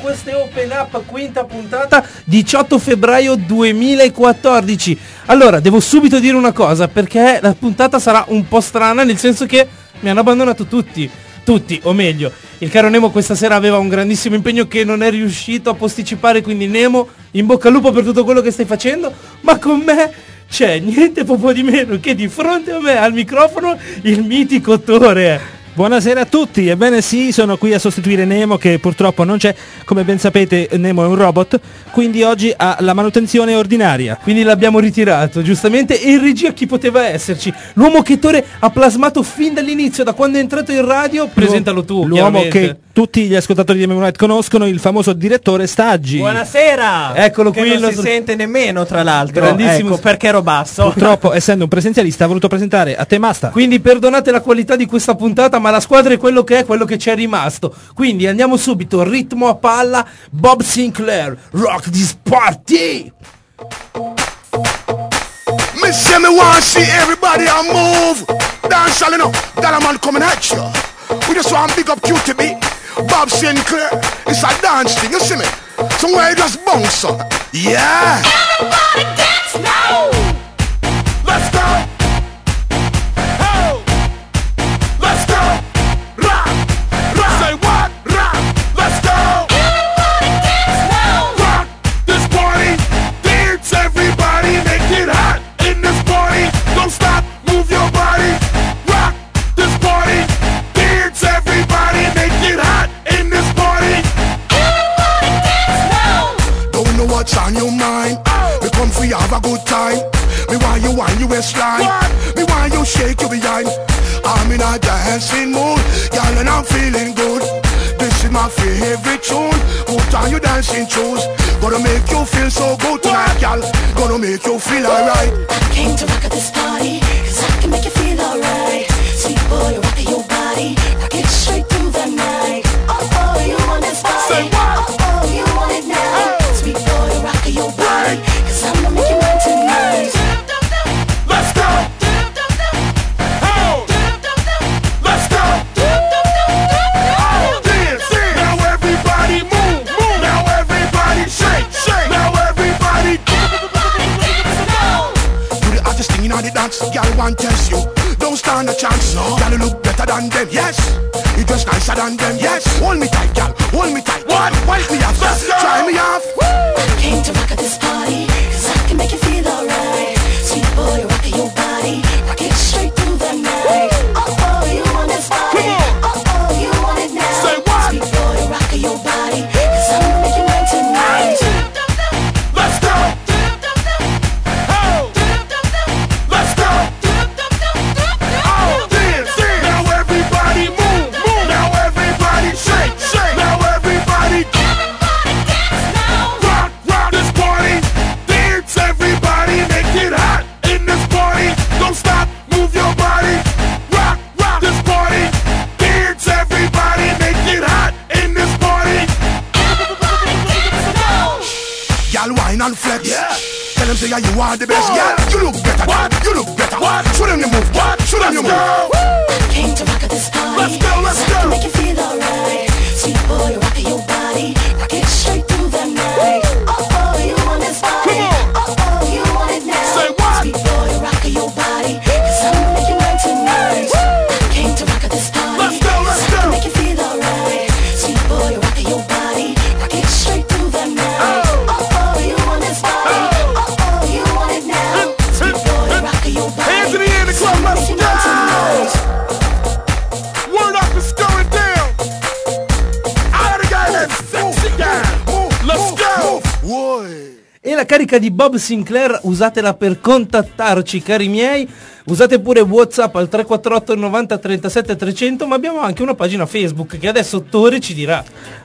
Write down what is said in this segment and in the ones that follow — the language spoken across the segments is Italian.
questo è Open Up, quinta puntata, 18 febbraio 2014. Allora, devo subito dire una cosa, perché la puntata sarà un po' strana, nel senso che mi hanno abbandonato tutti, o meglio, il caro Nemo questa sera aveva un grandissimo impegno che non è riuscito a posticipare, quindi Nemo, in bocca al lupo per tutto quello che stai facendo, ma con me c'è niente poco di meno che di fronte a me al microfono il mitico Tore. Buonasera a tutti, ebbene sì, sono qui a sostituire Nemo che purtroppo non c'è, come ben sapete Nemo è un robot, quindi oggi ha la manutenzione ordinaria. Quindi l'abbiamo ritirato, giustamente, e in regia chi poteva esserci? L'uomo che Tore ha plasmato fin dall'inizio, da quando è entrato in radio, presentalo tu. L'uomo che tutti gli ascoltatori di Memonet conoscono, il famoso direttore Staggi. Buonasera! Eccolo che qui. Non si sente nemmeno, tra l'altro. Grandissimo. Ecco, perché ero basso. Purtroppo, essendo un presenzialista, ha voluto presentare a te Masta. Quindi perdonate la qualità di questa puntata, ma la squadra è quello che ci è rimasto. Quindi andiamo subito, ritmo a palla, Bob Sinclair, Rock This Party! Miss me want see everybody on move. Dance all enough, that a man coming at you. We just want big up QTB, Bob Sinclair. It's a dance thing, you see me? Somewhere you just bounce on. Yeah. Everybody dance now. Let's go. Hey. Let's go. Rock. Rock. Say what? Rock. Let's go. Everybody dance now. Rock this party. Dance everybody. Make it hot in this party. Don't stop. Move your body. Rock this party. Dance everybody. Make it hot in this party. Everybody dance now. Don't know what's on your mind. We come for you, have a good time. Me want you wind your waistline. Me want you shake your behind. I'm in a dancing mood, y'all, and I'm feeling good. This is my favorite tune. Put on your dancing shoes. Gonna make you feel so good tonight, y'all. Gonna make you feel alright. I came to rock at this party, 'cause I can make you feel alright. Sweet boy, rock your body, rock it straight through the night. Oh, you want this body? Say what? Oh, you want it now? Sweet boy, rock your body, 'cause I'm gonna make you mine tonight. Let's go. Oh. Let's go. Oh, dance. Now everybody move, move. Now everybody shake, shake. Now everybody Everybody dance now. do the hottest thing in all the dance. Girl want test you. Don't stand a chance. No. Girl you look better than them. Yes. You dress nicer than them. Yes. Hold me tight, girl. Hold me tight. What? Wipe me off. Let's go. Try me off. I came to rock at this party, 'cause I can make you feel alright. Sweet boy, rock your body, rock it straight through the night. Oh, you want this body? Oh, you want it now? Say what? Sweet boy, rock your body, 'cause I'm gonna make you mine tonight. Let's go. Oh. Let's go. Oh, dance. Now everybody move, move. Now everybody shake, shake. Now everybody Everybody dance now. rock, rock this party. Dance everybody, make it hot in this party. Don't stop, move your body. Rock, rock this party. Dance everybody, make it hot in this party. Everybody dance now. Y'all wine and flex. Yeah. Tell them say yeah, you are the best. Yeah. You look better. What? You look better. What? Show them you move. What? Show them you move. Came to rock at this party. Let's go, let's 'Cause I go. can make you feel alright. Sweet boy, rock your body, rock it straight through the night. Oh, you want this body? Oh, you want it now? Say what? Sweet boy, rock your body, 'cause I'm gonna make you mine tonight. Came to rock at this party. Let's go, let's 'Cause I go. can make you feel alright. Sweet boy, rock your body, rock it straight through the night. Oh, you want this body? Oh, you want it now? Sweet boy, rock your body. Hands in the air in the club, let's Make you mine go. tonight. Word up is going down. Out of the guy that's sexy guy. Let's go. E la carica di Bob Sinclair usatela per contattarci, cari miei. Usate pure WhatsApp al 348 90 37 300, ma abbiamo anche una pagina Facebook che adesso Tore ci dirà.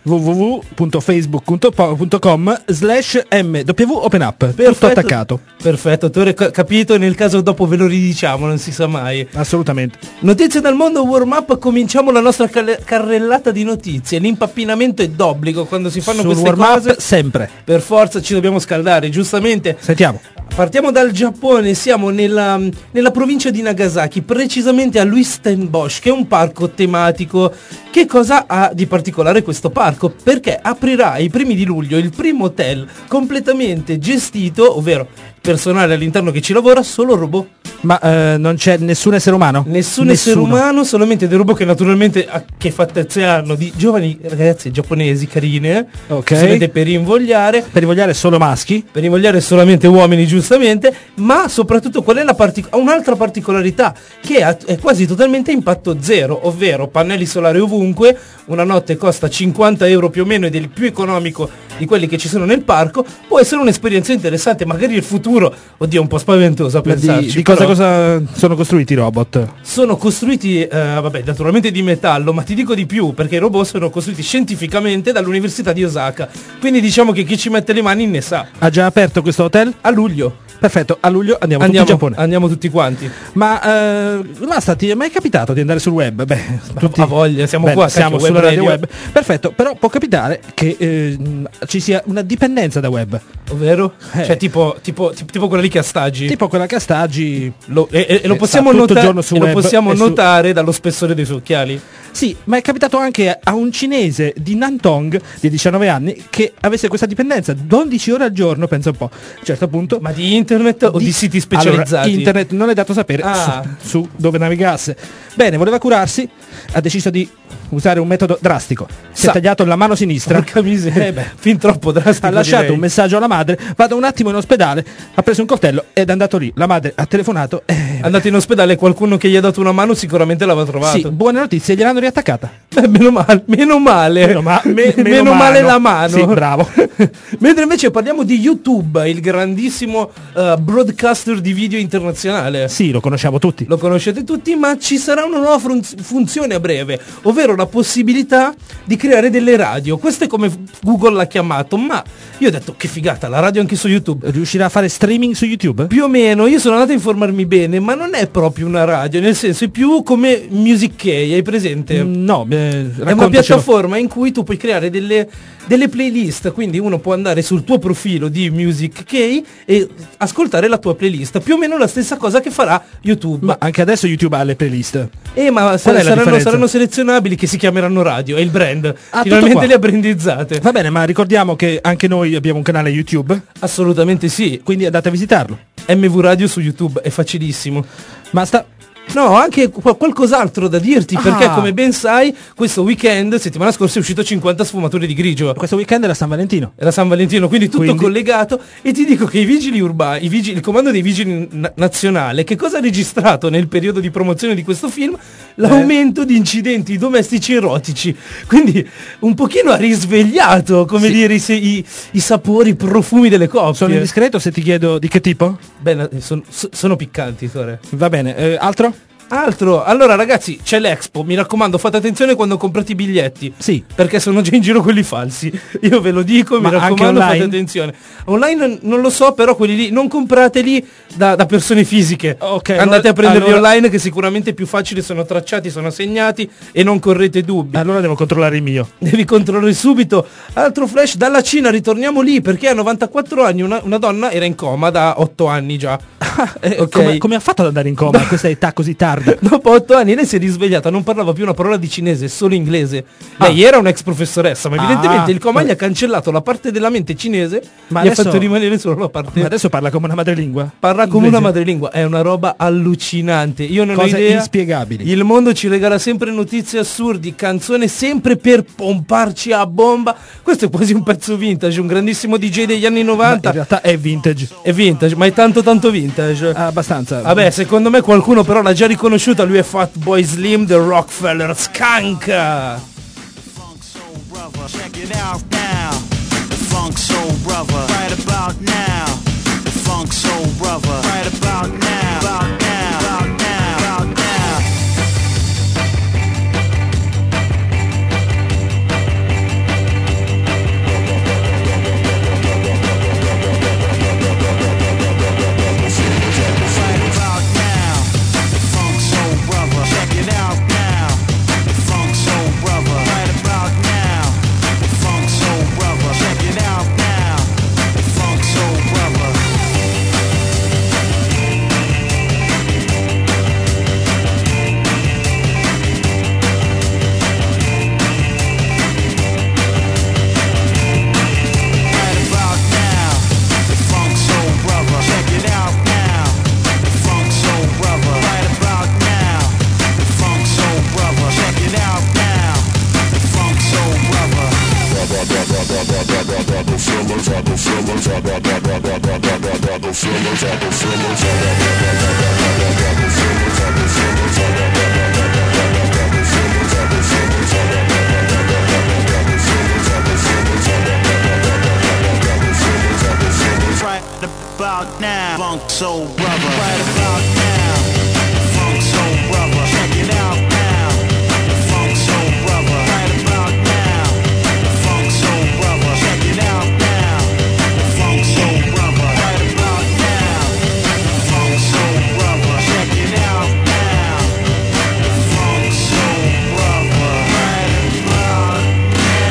www.facebook.com/MWOpenUp. Tutto attaccato. Perfetto, Tore capito, nel caso dopo ve lo ridiciamo, non si sa mai. Assolutamente. Notizie dal mondo, warm up, cominciamo la nostra carrellata di notizie. L'impappinamento è d'obbligo quando si fanno Sul queste warm up cose. sempre. Per forza ci dobbiamo scaldare, giustamente. Sentiamo. Partiamo dal Giappone, siamo nella provincia di Nagasaki, precisamente a Uistenbosch, che è un parco tematico. Che cosa ha di particolare questo parco? Perché aprirà ai primi di luglio il primo hotel completamente gestito, ovvero personale all'interno che ci lavora, solo robot. Ma non c'è nessun essere umano? Nessun essere umano, solamente dei robot che naturalmente che fattezze hanno, di giovani ragazze giapponesi carine, Ok. si vede per invogliare. Per invogliare solo maschi? Per invogliare solamente uomini, giustamente, ma soprattutto qual è un'altra particolarità, che è quasi totalmente impatto zero, ovvero pannelli solari ovunque, una notte costa 50 euro più o meno ed è il più economico di quelli che ci sono nel parco. Può essere un'esperienza interessante, magari il futuro, oddio, un po' spaventoso a pensarci. Di cosa sono costruiti i robot? Sono costruiti, vabbè, naturalmente di metallo, ma ti dico di più, perché i robot sono costruiti scientificamente dall'Università di Osaka, quindi diciamo che chi ci mette le mani ne sa. Ha già aperto questo hotel? A luglio. Perfetto, a luglio andiamo tutti in Giappone. Andiamo tutti quanti. Ma basta, ti è mai capitato di andare sul web? Beh, tutti a voglia, siamo beh, qua, siamo cacchio, sulla web radio radio. web. Perfetto, però può capitare che ci sia una dipendenza da web. Ovvero? Cioè tipo quella lì che astaggi. Tipo quella che astaggi. E lo possiamo, sta tutto il giorno su lo web possiamo e su- notare dallo spessore dei suoi occhiali. Sì, ma è capitato anche a un cinese di Nantong di 19 anni che avesse questa dipendenza 12 ore al giorno, pensa un po'. A un certo punto. Ma di internet o di siti specializzati? Allora, internet non è dato sapere su dove navigasse. Bene, voleva curarsi, ha deciso di usare un metodo drastico. Si è tagliato la mano sinistra. Porca miseria. Fin troppo drastico. Ha lasciato direi. un messaggio alla madre, vado un attimo in ospedale, ha preso un coltello ed è andato lì. La madre ha telefonato. È andato in ospedale, qualcuno che gli ha dato una mano sicuramente l'aveva trovato. Sì, buone notizie, gliel'hanno riattaccata. Meno male. Meno male la mano. Sì, bravo. Mentre invece parliamo di YouTube, il grandissimo broadcaster di video internazionale. Sì, lo conosciamo tutti. Lo conoscete tutti, ma ci sarà una nuova funzione a breve, ovvero la possibilità di creare delle radio. Questo è come Google l'ha chiamato, ma io ho detto che figata, la radio anche su YouTube. Riuscirà a fare streaming su YouTube? Più o meno, io sono andato a informarmi bene, ma non è proprio una radio, nel senso è più come Music Key, hai presente? No, È una piattaforma in cui tu puoi creare delle playlist, quindi uno può andare sul tuo profilo di Music Key e ascoltare la tua playlist, più o meno la stessa cosa che farà YouTube. Ma anche adesso YouTube ha le playlist. Ma Qual è la differenza? saranno selezionabili, che si chiameranno radio, è il brand. tutto Finalmente qua. le ha brandizzate. Va bene, ma ricordiamo che anche noi abbiamo un canale YouTube, Assolutamente sì. quindi andate a visitarlo. MV Radio su YouTube è facilissimo. Basta. No, anche qualcos'altro da dirti, Ah. perché come ben sai, questo weekend, settimana scorsa, è uscito 50 sfumature di grigio. Questo weekend era San Valentino. Era San Valentino, quindi tutto Quindi- collegato. E ti dico che i vigili urbani, il comando dei vigili nazionale, che cosa ha registrato nel periodo di promozione di questo film? L'aumento di incidenti domestici erotici. Quindi un pochino ha risvegliato, come dire, i sapori, i profumi delle coppie. Sono indiscreto se ti chiedo di che tipo? Bene, sono piccanti, Tore. Va bene, altro? Altro, allora ragazzi, c'è l'Expo, mi raccomando, fate attenzione quando comprate i biglietti. Sì. Perché sono già in giro quelli falsi. Io ve lo dico, Ma mi anche raccomando, fate online? attenzione. Online non lo so, però quelli lì non comprateli da persone fisiche. Ok, Andate a prenderli allora- online, che sicuramente è più facile, sono tracciati, sono segnati e non correte dubbi. Allora devo controllare il mio. Devi controllare subito. Altro flash dalla Cina, ritorniamo lì, perché a 94 anni una donna era in coma da 8 anni già. Ok. Come ha fatto ad andare in coma a questa età così tarda? Dopo 8 anni lei si è risvegliata, non parlava più una parola di cinese, solo inglese. Lei era un'ex professoressa, ma evidentemente il coma gli ha cancellato la parte della mente cinese, Ma gli adesso- ha fatto rimanere solo la parte. Ma adesso parla come una madrelingua? Parla come Inglese. una madrelingua, è una roba allucinante. Io non Cose ho idea. inspiegabili. Il mondo ci regala sempre notizie assurdi, canzone sempre per pomparci a bomba. Questo è quasi un pezzo vintage, un grandissimo DJ degli anni Ma 90. in realtà è vintage. È vintage, ma è tanto vintage. Abbastanza. Vabbè, secondo me qualcuno però l'ha già riconosciuta, lui è Fatboy Slim, The Rockefeller Skunk. Funk Soul Brother, check it out now. The Funk Soul Brother, right about now. The Funk Soul Brother, right about now. About now, about now, about now. Right about now. The Funk Soul Brother, check it out now. The Funk Soul Brother, right about now. The Funk Soul Brother, check it out now. The Funk Soul Brother. Right about now, Funk Soul Brother. Right about now, Funk Soul Brother. Check it out now, Funk Soul Brother. Right about now, Funk Soul Brother. Check it out now, Funk Soul Brother. Right about now, Funk Soul Brother. Check it out now, Funk Soul Brother. Right about now.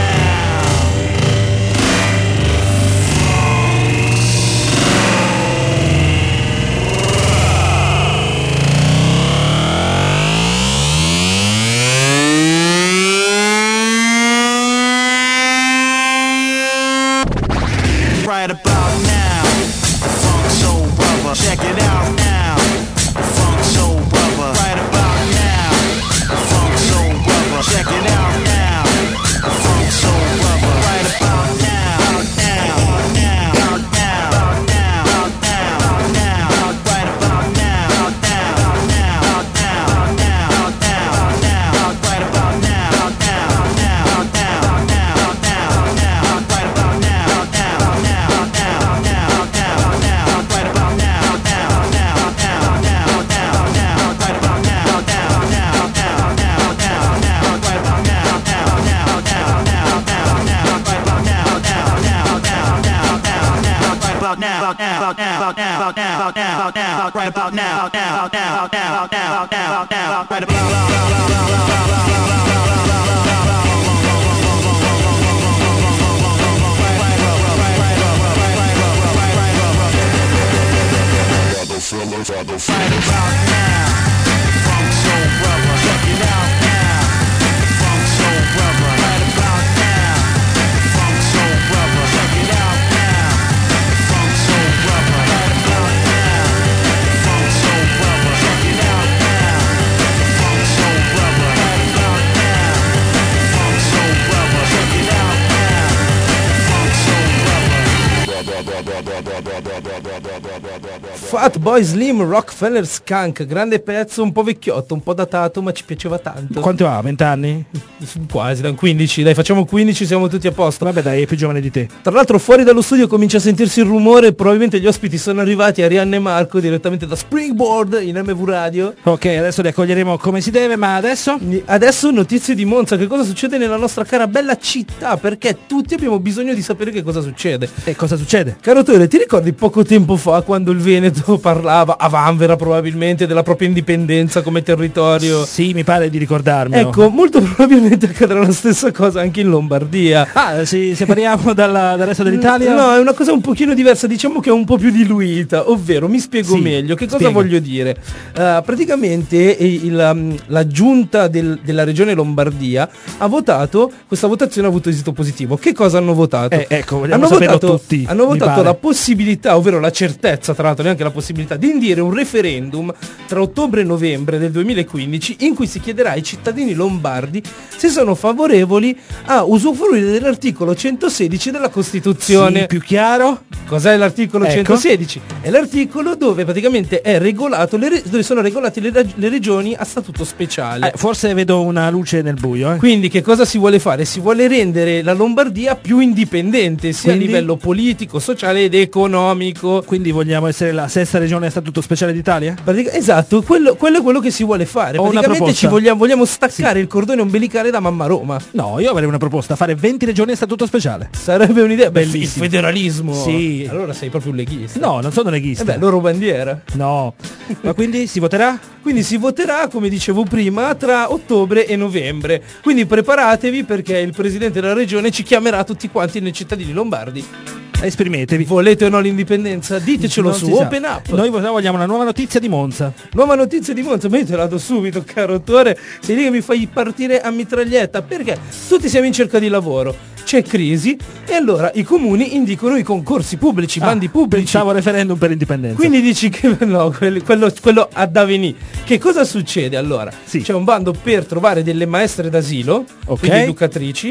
Right about now, Funk Soul Brother. Check it out now, Funk Soul Brother. Right about now, Funk Soul Brother. Check it out now, Funk Soul Brother. Right about now, now, now, now, now, now, now. Right about now, now, now, now, now, now, now. Right about now, now, now, now, now, now, now. Right about now, now, now, now, now, now, now. Right about now, now, now, now, now, now, now. Right about now, now, now, now, now, now. Right about now, now, now, now, now, now. Right about now, now, now, now, now, now. Right about now, now, now, now, now, now. Right about now, now, now, now, now, now. Right Right about now, Funk Soul Brother. Check it out now, Funk Soul Brother. Right about now, Funk Soul Brother. Check it out now, Funk Soul Brother. Right about now, Funk Soul Brother. Check it out now, Funk Soul Brother. Right about now, Funk Soul Brother. Check it out now, Funk Soul Brother. Fatboy Slim, Rockefeller Skunk, grande pezzo, un po' vecchiotto, un po' datato, ma ci piaceva tanto. Quanto ha? 20 anni? Quasi, da 15, dai, facciamo 15, siamo tutti a posto. Vabbè dai, è più giovane di te. Tra l'altro fuori dallo studio comincia a sentirsi il rumore, probabilmente gli ospiti sono arrivati, Arianna e Marco, direttamente da Springboard in MV Radio. Ok, adesso li accoglieremo come si deve, ma adesso? Adesso notizie di Monza, che cosa succede nella nostra cara bella città, perché tutti abbiamo bisogno di sapere che cosa succede. E cosa succede? Caro Tore, ti ricordi poco tempo fa quando il Veneto parlava, a vanvera probabilmente, della propria indipendenza come territorio? Sì, mi pare di ricordarmi. Ecco, molto probabilmente accadrà la stessa cosa anche in Lombardia. Ah, sì, separiamo dal resto dell'Italia? No, è una cosa un pochino diversa, diciamo che è un po' più diluita, ovvero, mi spiego Sì, meglio, che cosa spiega. voglio dire? Praticamente la giunta della regione Lombardia ha votato, questa votazione ha avuto esito positivo. Che cosa hanno votato? Ecco, vogliamo saperlo tutti, hanno mi votato pare. la possibilità, ovvero la certezza, tra l'altro neanche la possibilità, di indire un referendum tra ottobre e novembre del 2015 in cui si chiederà ai cittadini lombardi se sono favorevoli a usufruire dell'articolo 116 della Costituzione. Sì, più chiaro? Cos'è l'articolo Ecco. 116? È l'articolo dove praticamente è regolato dove sono regolate le regioni a statuto speciale. Forse vedo una luce nel buio, eh. Quindi che cosa si vuole fare? Si vuole rendere la Lombardia più indipendente sia Quindi? a livello politico, sociale ed economico. Quindi vogliamo essere la sesta regione a statuto speciale d'Italia? Esatto, quello è quello che si vuole fare. Ho una Praticamente proposta. vogliamo staccare il cordone ombelicale da mamma Roma. No, io avrei una proposta, fare 20 regioni a statuto speciale. Sarebbe un'idea. Beh, il Bellissimo. federalismo. Sì. Allora sei proprio un leghista. No, non sono leghista. Beh, loro bandiera. No. Ma quindi si voterà? Quindi si voterà, come dicevo prima, tra ottobre e novembre. Quindi preparatevi perché il presidente della regione ci chiamerà tutti quanti nei cittadini lombardi. Esprimetevi. Volete o no l'indipendenza? Ditecelo Non su si sa. Open Up. Noi vogliamo una nuova notizia di Monza. Nuova notizia di Monza, ma io te la do subito, caro attore. Sei lì che mi fai partire a mitraglietta. Perché tutti siamo in cerca di lavoro, c'è crisi e allora i comuni indicano i concorsi pubblici, bandi pubblici. Pensavo referendum per l'indipendenza. Quindi dici che no, quello ad avvenì. Che cosa succede allora? Sì. C'è un bando per trovare delle maestre d'asilo, Ok. quindi educatrici,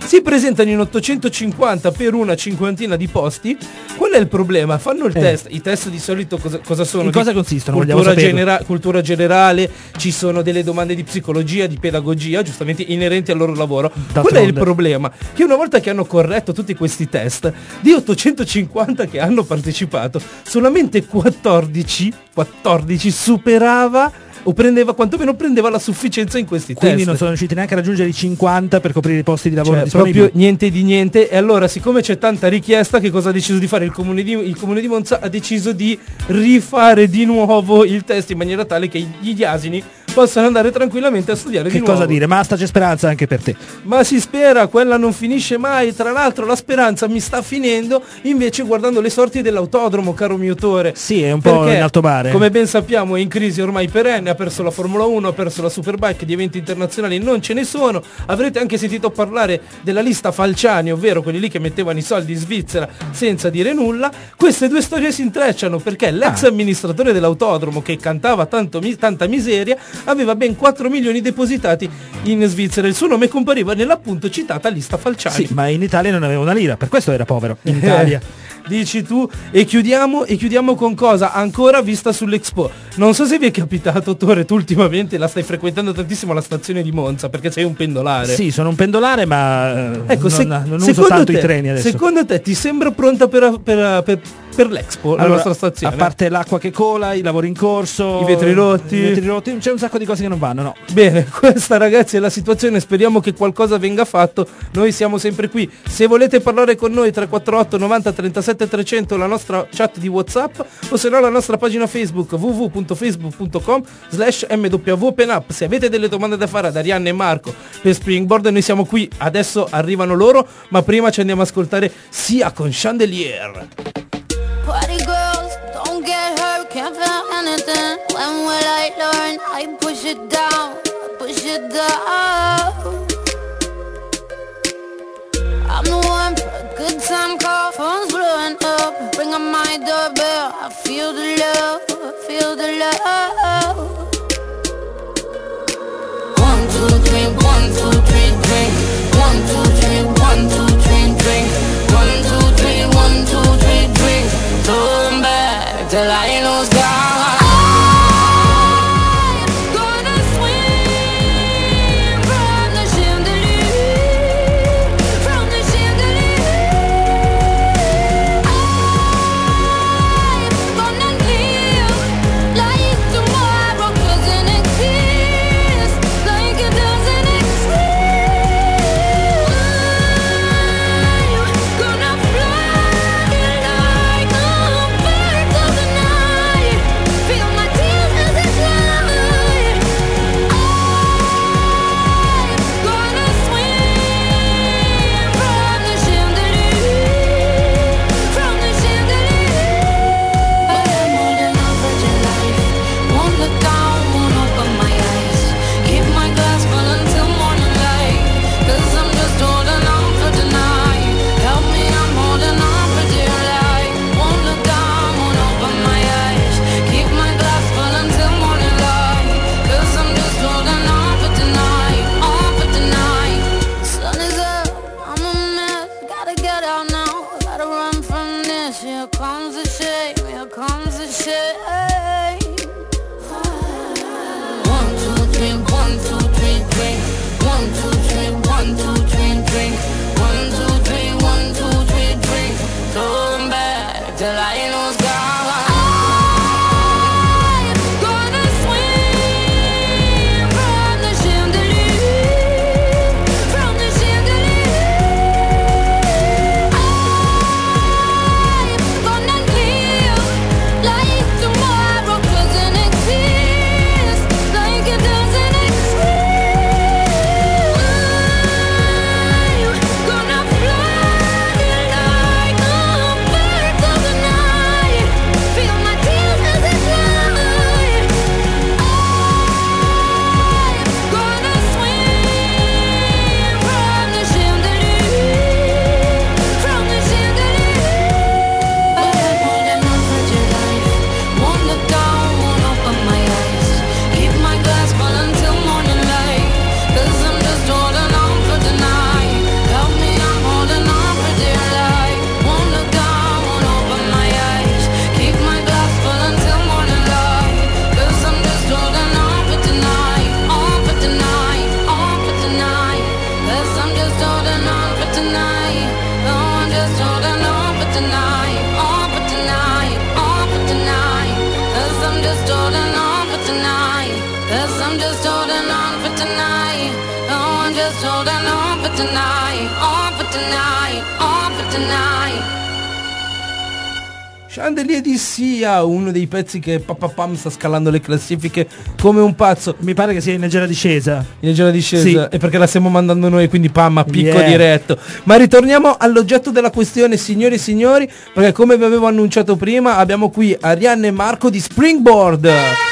si presentano in 850 per una cinquantina di posti. Qual è il problema? Fanno il test. I test di solito cosa sono? In cosa Di consistono? Vogliamo cultura generale, ci sono delle domande di psicologia, di pedagogia, giustamente inerenti al loro lavoro. Qual è il problema? Che una volta che hanno corretto tutti questi test, di 850 che hanno partecipato, solamente 14 superava o quantomeno prendeva la sufficienza in questi test. Quindi non sono riusciti neanche a raggiungere i 50 per coprire i posti di lavoro Cioè, disponibili. proprio niente di niente. E allora, siccome c'è tanta richiesta, che cosa ha deciso di fare il comune di Monza? Ha deciso di rifare di nuovo il test in maniera tale che gli asini possano andare tranquillamente a studiare di nuovo. Che cosa dire? Ma c'è speranza anche per te. Ma si spera, quella non finisce mai. Tra l'altro la speranza mi sta finendo invece guardando le sorti dell'autodromo, caro mio Tore. Sì, è un po' in alto mare. Come ben sappiamo è in crisi ormai perenne, ha perso la Formula 1, ha perso la Superbike, di eventi internazionali non ce ne sono. Avrete anche sentito parlare della lista Falciani, ovvero quelli lì che mettevano i soldi in Svizzera senza dire nulla. Queste due storie si intrecciano perché l'ex amministratore dell'autodromo, che cantava tanta miseria, aveva ben 4 milioni depositati in Svizzera. Il suo nome compariva nell'appunto citata lista Falciani. Sì, ma in Italia non aveva una lira, per questo era povero. In Italia. Dici tu. E chiudiamo con cosa? Ancora vista sull'Expo. Non so se vi è capitato, Tore, tu ultimamente la stai frequentando tantissimo la stazione di Monza, perché sei un pendolare. Sì, sono un pendolare, ma ecco, non uso tanto i treni adesso. Secondo te ti sembra pronta per l'Expo, la nostra stazione? A parte l'acqua che cola, i lavori in corso, i vetri rotti, c'è un sacco di cose che non vanno, no? Bene, questa ragazzi è la situazione, speriamo che qualcosa venga fatto. Noi siamo sempre qui. Se volete parlare con noi 348 90 37 300, la nostra chat di WhatsApp, o se no la nostra pagina Facebook www.facebook.com/mwopenup. Se avete delle domande da fare ad Arianna e Marco per Springboard, noi siamo qui. Adesso arrivano loro, ma prima ci andiamo a ascoltare Sia con Chandelier. Party girls, don't get hurt, can't feel anything. When will I learn? I push it down, push it down. I'm the one for a good time call, phone's blowing up. Ring on my doorbell, I feel the love, I feel the love. 1, 2, 3, 1, 2, 3, drink. 1, 2, 3, 1, 2, 3, drink. 1, 2, 3, 1, 2, 3, drink. Turn back till I lose God. Tomorrow for tonight, on for tonight, on for tonight. Chandelier di Sia, uno dei pezzi che Papapam sta scalando le classifiche come un pazzo. Mi pare che sia in leggera discesa. In leggera discesa, Sì. è perché la stiamo mandando noi, quindi pam, a picco Yeah. diretto. Ma ritorniamo all'oggetto della questione, signori e signori, perché come vi avevo annunciato prima, abbiamo qui Arianna e Marco di Springboard.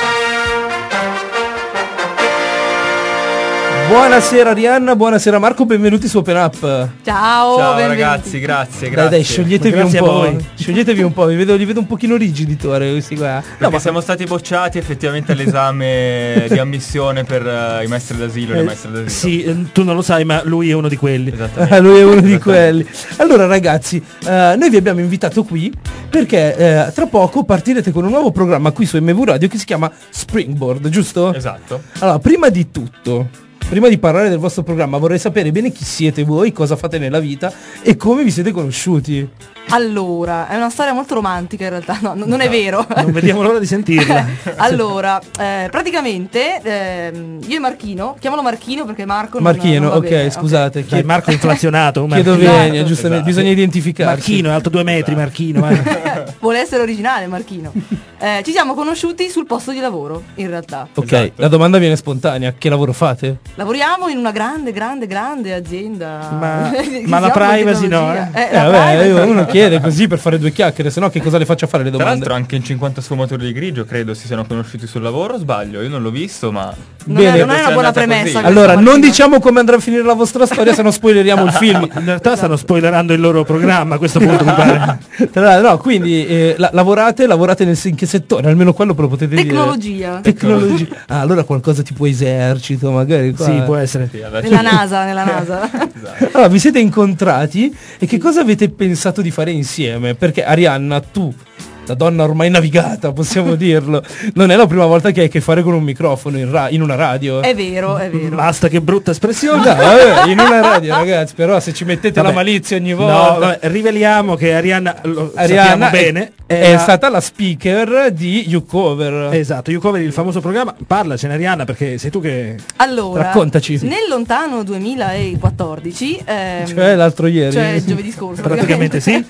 Buonasera Arianna, buonasera Marco, benvenuti su Open Up. Ciao, Ciao benvenuti. ragazzi, grazie. Dai, scioglietevi Grazie un a po'. voi. Scioglietevi un po', li vedo un pochino rigidi questi qua. Perché siamo stati bocciati effettivamente all'esame di ammissione per i maestri d'asilo e le maestre d'asilo. Sì, tu non lo sai, ma lui è uno di quelli. Esattamente. Lui è uno di quelli. Allora ragazzi, noi vi abbiamo invitato qui perché tra poco partirete con un nuovo programma qui su MV Radio che si chiama Springboard, giusto? Esatto. Allora, prima di tutto, prima di parlare del vostro programma, vorrei sapere bene chi siete voi, cosa fate nella vita e come vi siete conosciuti. Allora, è una storia molto romantica in realtà, no, non è vero. Non vediamo l'ora di sentirla. Allora, praticamente io e Marchino, chiamalo Marchino perché Marco non Marchino, va ok, bene, scusate. Dai, Marco è inflazionato. Chiedo Marchino. venia, giustamente, Esatto. bisogna identificarsi. Marchino è alto 2 metri, Marchino. vai. Vuole essere originale Marchino. Ci siamo conosciuti sul posto di lavoro, in realtà. Ok, Esatto. la domanda viene spontanea, che lavoro fate? Lavoriamo in una grande azienda. Ma che la si occupa di privacy no, tecnologia. Vabbè, privacy. uno chiede così per fare due chiacchiere, se no che cosa le faccio fare le Tra domande? l'altro anche in 50 sfumature di grigio credo si siano conosciuti sul lavoro, o sbaglio? Io non l'ho visto, ma Non è Bene. una È buona andata premessa. così. questa, Allora, non Marchino. diciamo come andrà a finire la vostra storia, se no spoileriamo il film. In realtà stanno spoilerando il loro programma a questo punto, mi pare. Tra l'altro, no, quindi lavorate in che settore? Almeno quello lo potete Tecnologia. dire. Tecnologia. Ah, allora qualcosa tipo esercito, magari. Qua. Sì, può essere. sì, alla Nella fine- NASA. Allora, vi siete incontrati e che cosa avete pensato di fare insieme? Perché Arianna, tu, da donna ormai navigata, possiamo dirlo, non è la prima volta che hai a che fare con un microfono in una radio. È vero, è vero. Basta, che brutta espressione. No, vabbè, in una radio, ragazzi, però se ci mettete Vabbè. la malizia ogni No, volta. vabbè, riveliamo che Arianna, lo Arianna sappiamo bene, è stata la speaker di YouCover. Esatto, YouCover, il famoso programma. Parlacene Arianna, perché sei tu che... Allora, Raccontaci. nel lontano 2014, Cioè l'altro ieri. cioè giovedì scorso, Praticamente sì.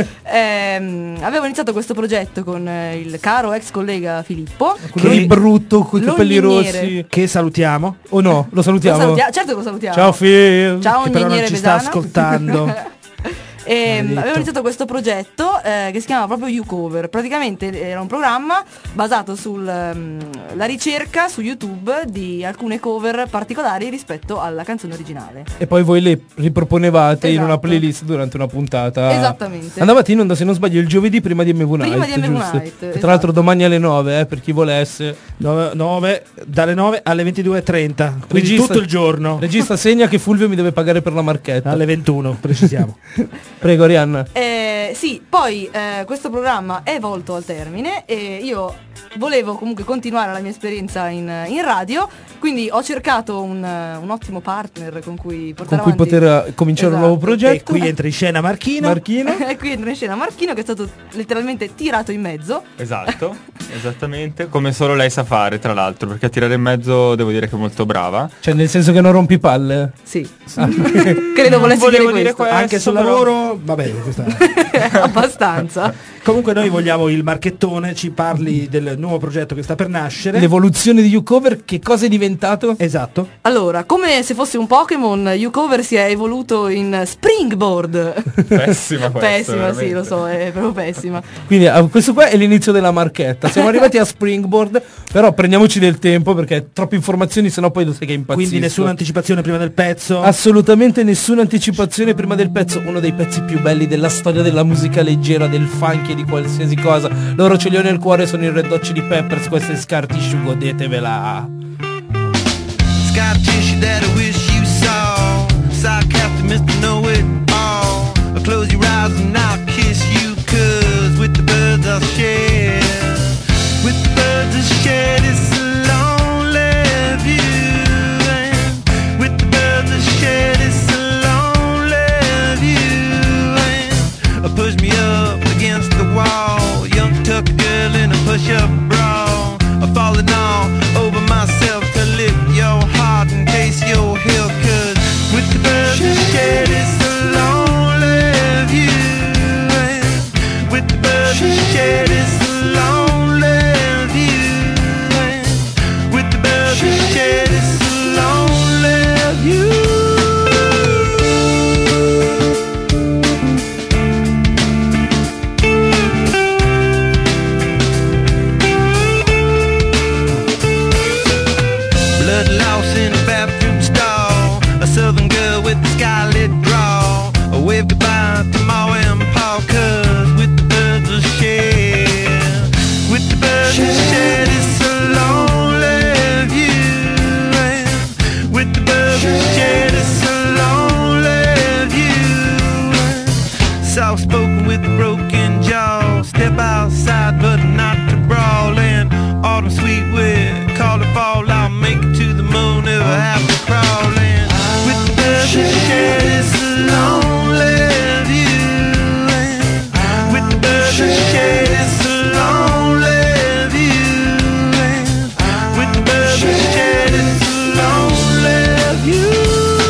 avevo iniziato questo progetto con il caro ex collega Filippo. Quello lì brutto con i capelli L'ogniniere. rossi. Che salutiamo. O no? Lo salutiamo. Certo che lo salutiamo. Ciao Phil. Ciao Che però non Ogniniere ci sta Besana. ascoltando. Avevo iniziato questo progetto che si chiama proprio YouCover. Praticamente era un programma basato sulla ricerca su YouTube di alcune cover particolari rispetto alla canzone originale. E poi voi le riproponevate in una Esatto. playlist durante una puntata. Esattamente. Andavate in onda, se non sbaglio, il giovedì prima di MV Night. Prima di MV giusto? Night, Tra esatto. l'altro domani alle 9, per chi volesse. Dalle 9 alle 22:30. Quindi Regista- tutto il giorno. Regista segna che Fulvio mi deve pagare per la marchetta. Alle 21, precisiamo. Prego Arianna. Sì, poi questo programma è volto al termine e io volevo comunque continuare la mia esperienza in radio, quindi ho cercato un ottimo partner con cui portare Con cui avanti. poter cominciare un nuovo Esatto. E progetto. qui entra in scena Marchino. Marchino. E qui entra in scena Marchino che è stato letteralmente tirato in mezzo. Esatto, esattamente, come solo lei sa fare tra l'altro, perché a tirare in mezzo devo dire che è molto brava. Cioè nel senso che non rompi palle. Sì. Credo volessi volevo dire dire questo. Anche sul però- lavoro, vabbè, questa... Abbastanza. Comunque noi vogliamo il marchettone, ci parli del nuovo progetto che sta per nascere. L'evoluzione di YouCover, che cosa è diventato? Esatto. Allora, come se fosse un Pokémon, YouCover si è evoluto in Springboard. Pessima questa, Pessima, veramente. sì, lo so, è proprio pessima. Quindi questo qua è l'inizio della marchetta. Siamo arrivati a Springboard, però prendiamoci del tempo perché troppe informazioni, sennò poi lo sai che impazzisco. Quindi nessuna anticipazione prima del pezzo. Assolutamente nessuna anticipazione prima del pezzo, uno dei pezzi più belli della storia della musica leggera, del funk e di qualsiasi cosa. Loro ce li ho nel cuore, sono i Red Hot Chili Peppers, questo è Scar Tissue, godetevela. Scar tissue that I wish you saw. Sock after Mr. Know It All. I'll close your eyes and I'll kiss you, 'cause with the birds I'll share. With the birds I'll share this lonely view. And with the birds I'll share this lonely view. And push me up against the wall. Young tuck girl in a push-up bra. I'm falling all over myself to lift your heart in case you're here. 'Cause with the birds soft spoken with a broken jaw. Step outside, but not to brawl. And autumn sweet wind, call it fall. I'll make it to the moon if I have to crawl in. With the birds that share this lonely view. And with the birds that share this lonely view. And with the birds that share this lonely view.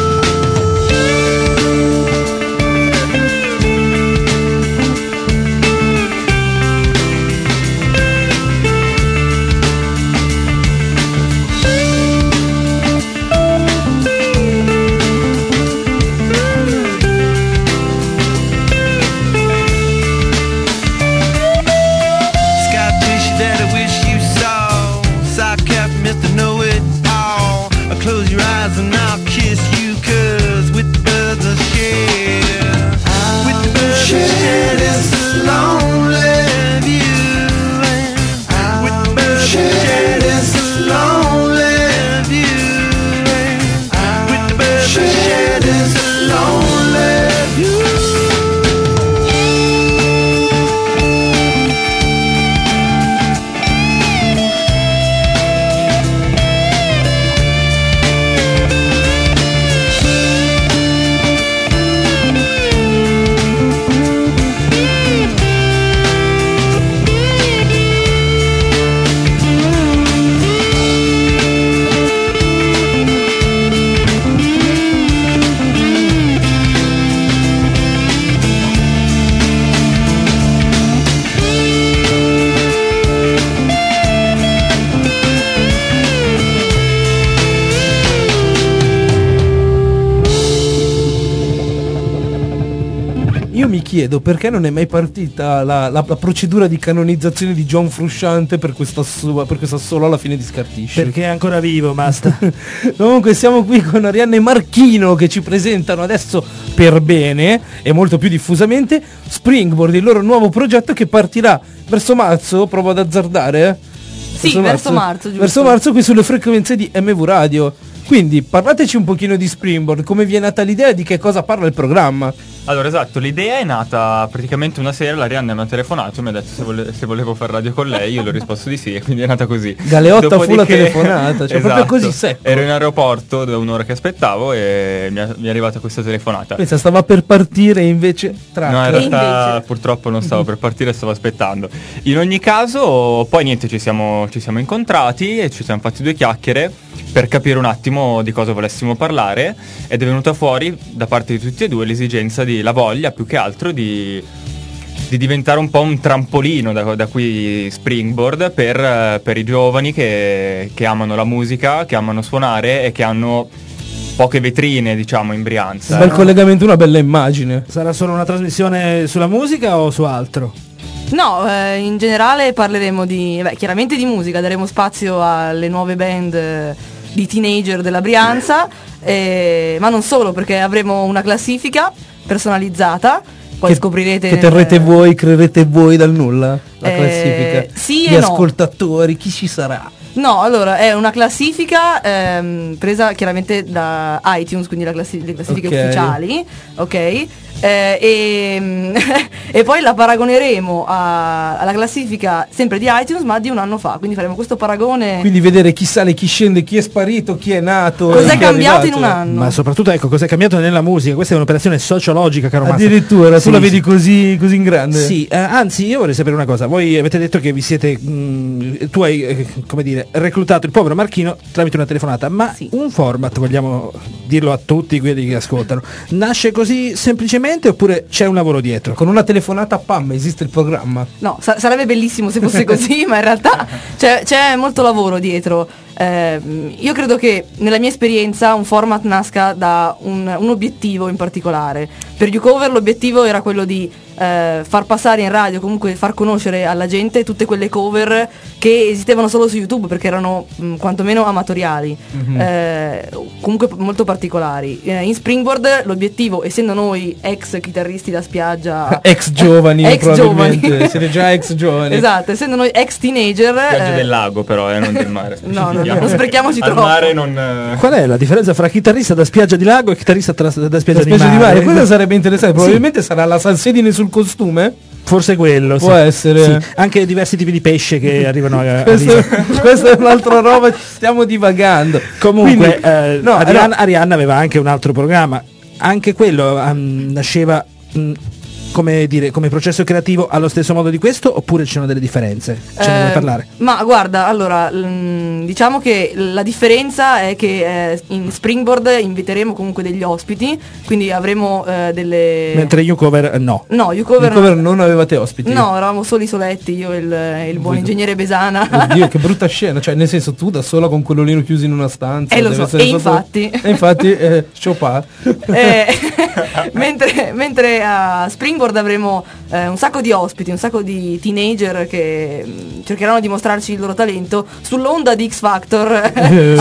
Close your eyes and I'll kiss you, 'cause with the birds I share, with the birds I share this lonely view, and with the birds I share this lonely view, and with the birds I share this lonely view. Io mi chiedo perché non è mai partita la procedura di canonizzazione di John Frusciante per questa solo alla fine di Scartisce. Perché è ancora vivo, basta. Comunque siamo qui con Arianna e Marchino che ci presentano adesso per bene e molto più diffusamente Springboard, il loro nuovo progetto che partirà verso marzo, provo ad azzardare. Sì, verso marzo, giusto. Verso marzo qui sulle frequenze di MV Radio. Quindi parlateci un pochino di Springboard, come vi è nata l'idea e di che cosa parla il programma. Allora, esatto, l'idea è nata praticamente una sera, l'Arianna mi ha telefonato e mi ha detto se volevo fare radio con lei, io le ho risposto di sì e quindi è nata così. Galeotta fu la telefonata, cioè esatto, proprio così secco. Ero in aeroporto da un'ora che aspettavo e mi è arrivata questa telefonata. Questa stava per partire e invece track. No, in realtà purtroppo non stavo per partire, stavo aspettando. In ogni caso, poi niente, ci siamo incontrati e ci siamo fatti due chiacchiere per capire un attimo di cosa volessimo parlare ed è venuta fuori da parte di tutti e due l'esigenza la voglia più che altro di diventare un po' un trampolino da qui Springboard per i giovani che amano la musica, che amano suonare e che hanno poche vetrine, diciamo, in Brianza. Un bel collegamento, una bella immagine. Sarà solo una trasmissione sulla musica o su altro? No, in generale parleremo chiaramente di musica, daremo spazio alle nuove band di teenager della Brianza, ma non solo, perché avremo una classifica personalizzata, poi scoprirete che terrete voi, creerete voi dal nulla la classifica. Sì gli e ascoltatori, chi ci sarà? No, allora è una classifica presa chiaramente da iTunes, quindi le classifiche ufficiali, ok? E poi la paragoneremo alla classifica sempre di iTunes, ma di un anno fa, quindi faremo questo paragone. Quindi vedere chi sale, chi scende, chi è sparito, chi è nato, cos'è cambiato in un anno. Ma soprattutto, ecco, cos'è cambiato nella musica. Questa è un'operazione sociologica, caro Mastro. Addirittura, tu la vedi così in grande? Sì, anzi io vorrei sapere una cosa. Voi avete detto che vi siete tu hai come dire reclutato il povero Marchino tramite una telefonata, ma un format, vogliamo dirlo a tutti quelli che ascoltano, nasce così semplicemente oppure c'è un lavoro dietro? Con una telefonata PAM esiste il programma? No, sarebbe bellissimo se fosse così, ma in realtà c'è molto lavoro dietro. Io credo che nella mia esperienza un format nasca da un obiettivo in particolare. Per YouCover l'obiettivo era quello di far passare in radio, comunque far conoscere alla gente tutte quelle cover che esistevano solo su YouTube, perché erano quantomeno amatoriali, comunque molto particolari. In Springboard l'obiettivo, essendo noi ex chitarristi da spiaggia. Ex giovani, Ex probabilmente. giovani. Siete già ex giovani. Esatto, essendo noi ex teenager. Spiaggia del lago però, non del mare. No, non sprechiamoci Al troppo. mare non... Qual è la differenza fra chitarrista da spiaggia di lago e chitarrista da spiaggia, La di specie mare? di mare, quello sarebbe interessante. Probabilmente sarà la salsedine sul costume. Forse quello. Può essere. Sì. Anche diversi tipi di pesce che arrivano a Questa è un'altra roba, stiamo divagando. Comunque, Quindi, no, Arianna aveva anche un altro programma. Anche quello nasceva come processo creativo allo stesso modo di questo, oppure ci sono delle differenze? Ce ne vuoi parlare? Ma guarda, allora, diciamo che la differenza è che in Springboard inviteremo comunque degli ospiti, quindi avremo delle... Mentre YouCover no. No, YouCover Cover non avevate ospiti. no, eravamo soli soletti, io e il buon ingegnere Besana. Oddio, che brutta scena, cioè nel senso tu da sola con quell'olino chiuso in una stanza. Lo deve so, essere e stato- infatti... E infatti, Chopin. mentre a Springboard avremo un sacco di ospiti, un sacco di teenager che cercheranno di mostrarci il loro talento sull'onda di X Factor.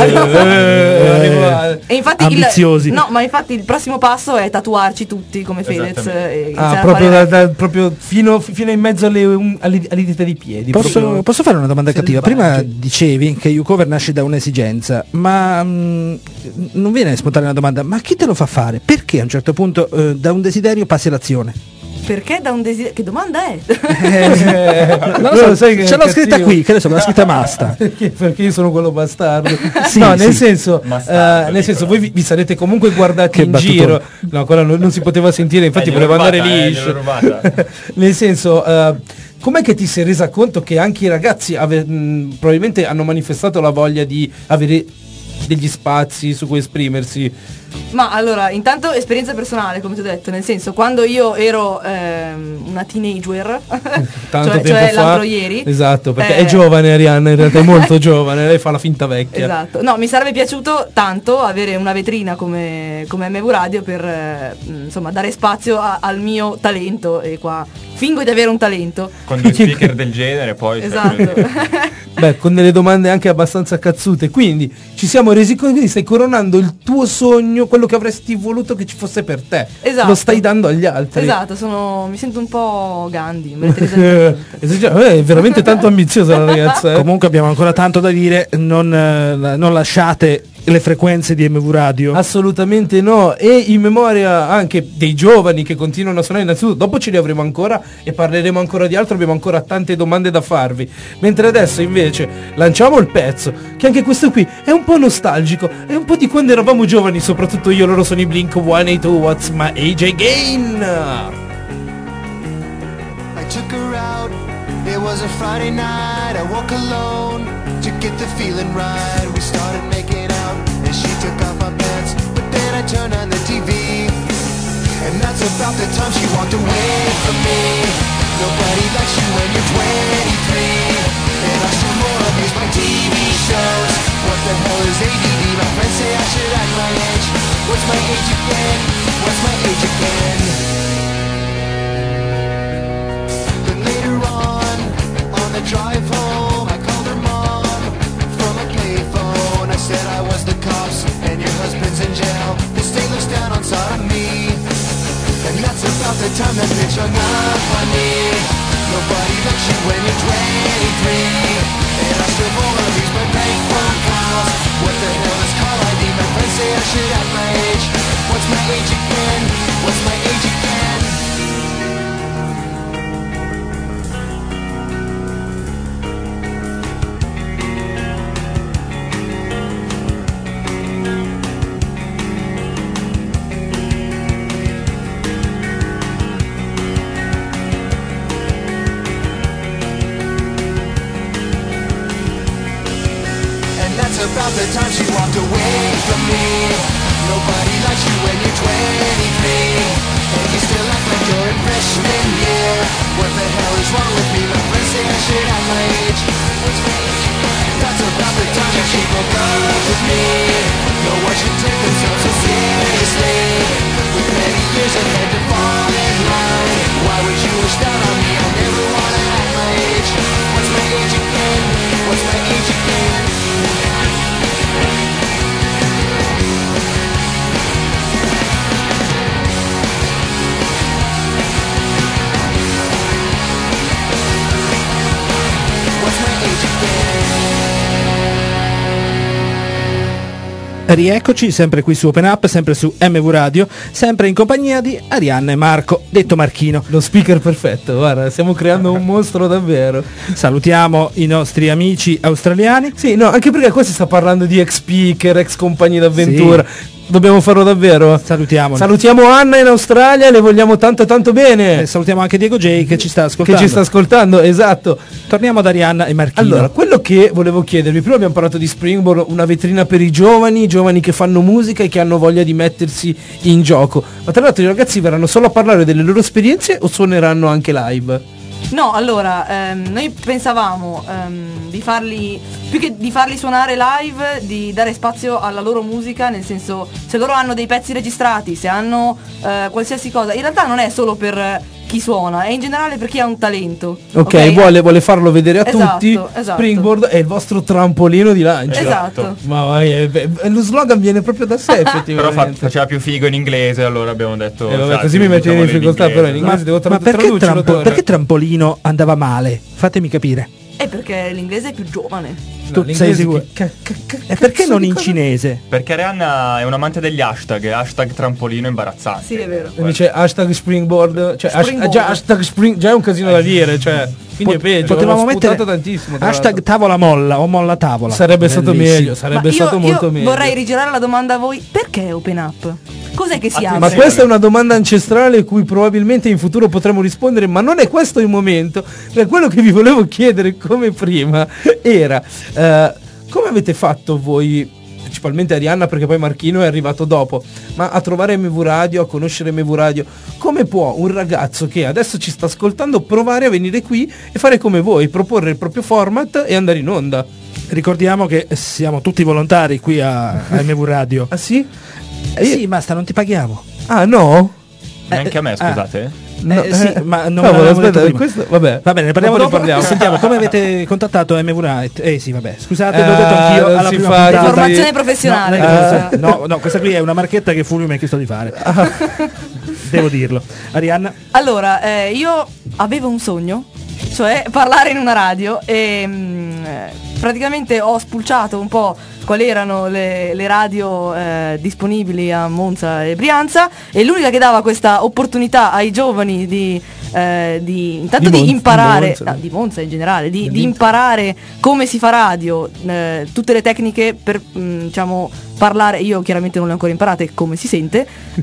E infatti Ambiziosi. ma infatti il prossimo passo è tatuarci tutti come Fedez e iniziare a proprio, fare- proprio fino in mezzo alle dita dei piedi. proprio- Posso fare una domanda cattiva? selvaggi. Prima dicevi che YouCover nasce da un'esigenza, ma non viene spontanea una domanda, ma chi te lo fa fare? Perché a un certo punto da un desiderio passi all'azione? Perché da un desiderio? Che domanda è? Non lo so, sai che ce l'ho è scritta cattivo. qui, che adesso me l'ha scritta Masta. Perché io sono quello bastardo. Sì, no, sì. nel senso, Bastardo, nel senso voi vi sarete comunque guardati Che in battutone. giro. No, quella non si poteva sentire, infatti gliel'ho volevo andare rubata, liscio. gliel'ho rubata. Nel senso, com'è che ti sei resa conto che anche i ragazzi probabilmente hanno manifestato la voglia di avere degli spazi su cui esprimersi? Ma allora, intanto esperienza personale, come ti ho detto, nel senso, quando io ero una teenager, Tanto cioè tempo fa. l'altro ieri. Esatto, perché è giovane Arianna, in realtà è molto giovane, lei fa la finta vecchia. Esatto, no, mi sarebbe piaciuto tanto avere una vetrina come MV Radio per insomma dare spazio al mio talento, e qua fingo di avere un talento. Con due speaker del genere poi... Esatto. Beh, con delle domande anche abbastanza cazzute. Quindi ci siamo resi conto che stai coronando il tuo sogno, quello che avresti voluto che ci fosse per te. Esatto. Lo stai dando agli altri. Esatto, mi sento un po' Gandhi, Madre Teresa di Calcutta. È veramente tanto ambiziosa la ragazza. Comunque abbiamo ancora tanto da dire, non lasciate le frequenze di MV Radio. Assolutamente no. E in memoria anche dei giovani che continuano a suonare, innanzitutto dopo ce li avremo ancora e parleremo ancora di altro, abbiamo ancora tante domande da farvi. Mentre adesso invece lanciamo il pezzo, che anche questo qui è un po' nostalgico, è un po' di quando eravamo giovani, soprattutto io, loro sono i Blink 182, What's My Age Again. I took her out, it was a Friday night. I woke alone to get the feeling right. We started making out and she took off my pants, but then I turned on the TV, and that's about the time she walked away from me. Nobody likes you when you're 23, and I still more abuse my TV shows. What the hell is ADD? My friends say I should act my age. What's my age again? What's my age again? Then later on the drive home, I called her mom from a payphone. I said I was the cops and your husband's in jail. The state looks down on sodomy, and that's about the time that bitch hung up on me. Nobody likes you when you're 23, and I still more abuse my bank phone calls. What the hell is call ID? My friends say I should act my age. What's my age again? What's my age again? About the time she walked away from me. Nobody likes you when you're 23, and you still act like you're in freshman year. What the hell is wrong with me? My friends say I should act my age. What's my age again? That's about the time that she broke up with me. No one should take themselves so seriously, with many years ahead to fall in line. Why would you wish that on me? I never wanna act my age. What's my age again? What's my age again? Rieccoci sempre qui su Open Up, sempre su MV Radio, sempre in compagnia di Arianna e Marco, detto Marchino. Lo speaker perfetto, guarda, stiamo creando un mostro davvero. Salutiamo i nostri amici australiani. Sì, no, anche perché qua si sta parlando di ex speaker, ex compagni d'avventura. Sì. Dobbiamo farlo davvero. Salutiamo Anna in Australia, le vogliamo tanto tanto bene. E salutiamo anche Diego J che ci sta ascoltando. Esatto. Torniamo ad Arianna e Marchino. Allora, quello che volevo chiedervi, prima abbiamo parlato di Springboard, una vetrina per i giovani che fanno musica e che hanno voglia di mettersi in gioco. Ma tra l'altro i ragazzi verranno solo a parlare delle loro esperienze o suoneranno anche live? No, allora, noi pensavamo di farli, più che di farli suonare live, di dare spazio alla loro musica, nel senso, se loro hanno dei pezzi registrati, se hanno qualsiasi cosa, in realtà non è solo per chi suona, è in generale per chi ha un talento. Ok, vuole farlo vedere a tutti. Esatto. Springboard è il vostro trampolino di lancio. Esatto. Ma vai, lo slogan viene proprio da sé, effettivamente. Però faceva più figo in inglese, allora abbiamo detto. Vabbè, così mi metti in difficoltà, però in inglese devo perché trampolino andava male? Fatemi capire. È perché l'inglese è più giovane. Tu sei sicuro? E perché non in cinese? Perché Arianna è un amante degli hashtag trampolino imbarazzante. Sì, è vero. Invece hashtag Springboard, cioè già hashtag già è un casino da dire, cioè quindi è peggio. Potevamo mettere tantissimo. Hashtag tavola molla o molla tavola. Sarebbe stato meglio, sarebbe stato molto meglio. Vorrei rigirare la domanda a voi: perché Open Up? Cos'è che si apre? Ma questa è una domanda ancestrale a cui probabilmente in futuro potremo rispondere, ma non è questo il momento. Per quello che vi volevo chiedere come prima era come avete fatto voi, principalmente Arianna perché poi Marchino è arrivato dopo, ma a trovare MV Radio, a conoscere MV Radio, come può un ragazzo che adesso ci sta ascoltando provare a venire qui e fare come voi, proporre il proprio format e andare in onda? Ricordiamo che siamo tutti volontari qui a MV Radio. Ah sì? Sì, basta, non ti paghiamo. Ah no? Neanche a me, scusate. No, sì, ma non aspetta, questo, vabbè. Va bene, ne parliamo dopo. Sentiamo come avete contattato MV Radio. Sì, vabbè. Scusate, l'ho detto anch'io alla prima puntata. Formazione professionale. No, questa qui è una marchetta che Fulvio mi ha chiesto di fare. Devo dirlo. Arianna? Allora, io avevo un sogno, cioè parlare in una radio e praticamente ho spulciato un po' quali erano le radio disponibili a Monza e Brianza, e l'unica che dava questa opportunità ai giovani di imparare di Monza in generale, di imparare come si fa radio, tutte le tecniche per diciamo parlare. Io chiaramente non le ho ancora imparate come si sente.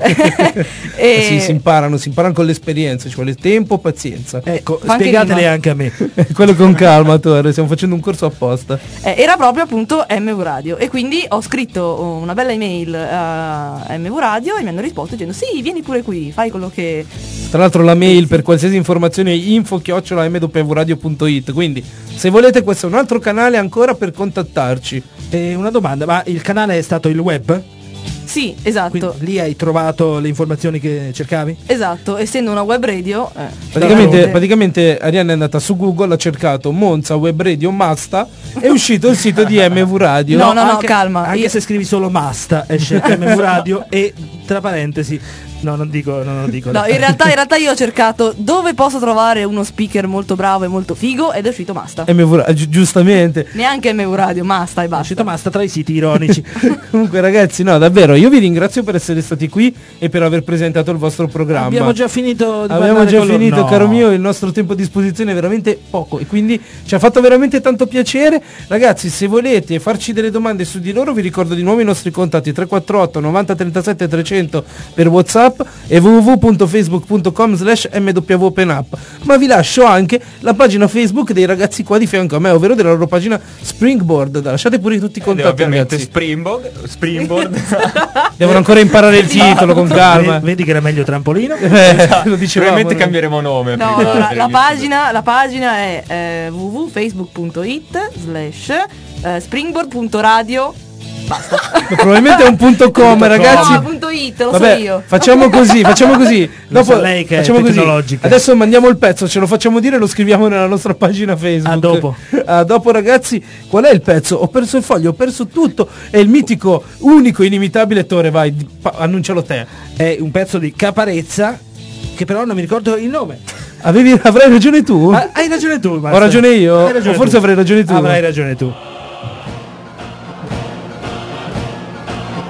Sì, si imparano con l'esperienza, ci vuole tempo, pazienza. Ecco, spiegatele anche a me. Quello con calma, Torre, stiamo facendo un corso apposta. Era proprio appunto MV Radio, e quindi ho scritto una bella email a MV Radio e mi hanno risposto dicendo sì, vieni pure qui, fai quello che... Tra l'altro la mail per qualsiasi informazione è info@mwradio.it, quindi se volete questo è un altro canale ancora per contattarci. Una domanda, ma il canale è stato il web? Sì, esatto. Quindi lì hai trovato le informazioni che cercavi? Esatto, essendo una web radio praticamente Arianna è andata su Google, ha cercato Monza Web Radio Masta, è uscito il sito di MV Radio. No, calma. Anche se scrivi solo Masta esce MV Radio e tra parentesi non lo dico. No, in realtà io ho cercato dove posso trovare uno speaker molto bravo e molto figo ed è uscito Masta. MV Radio, giustamente. Neanche MV Radio, Masta e basta. È uscito Masta tra i siti ironici. Comunque ragazzi, no, davvero, io vi ringrazio per essere stati qui e per aver presentato il vostro programma. Abbiamo già finito, no. Caro mio, il nostro tempo a disposizione è veramente poco e quindi ci ha fatto veramente tanto piacere. Ragazzi, se volete farci delle domande su di loro, vi ricordo di nuovo i nostri contatti: 348 90 37 300 per WhatsApp e www.facebook.com/mwopenup. Ma vi lascio anche la pagina Facebook dei ragazzi qua di fianco a me, ovvero della loro pagina Springboard. Lasciate pure tutti i contatti, ovviamente, ragazzi. Springboard. Devono ancora imparare il titolo con calma. Vedi che era meglio trampolino. Lo dicevamo. Probabilmente cambieremo nome. No, la pagina è www.facebook.it/springboard.radio. Basta. Probabilmente è un .com, ragazzi. .it, lo Vabbè, so io. Facciamo così. Dopo so lei che facciamo è così. Adesso mandiamo il pezzo, ce lo facciamo dire e lo scriviamo nella nostra pagina Facebook. Dopo ragazzi, qual è il pezzo? Ho perso il foglio, ho perso tutto. È il mitico, unico, inimitabile Tore, vai, annuncialo te. È un pezzo di Caparezza che però non mi ricordo il nome. Avrai ragione tu? Hai ragione tu, Marco. Ho ragione io? O forse avrai ragione tu? Avrai ragione tu.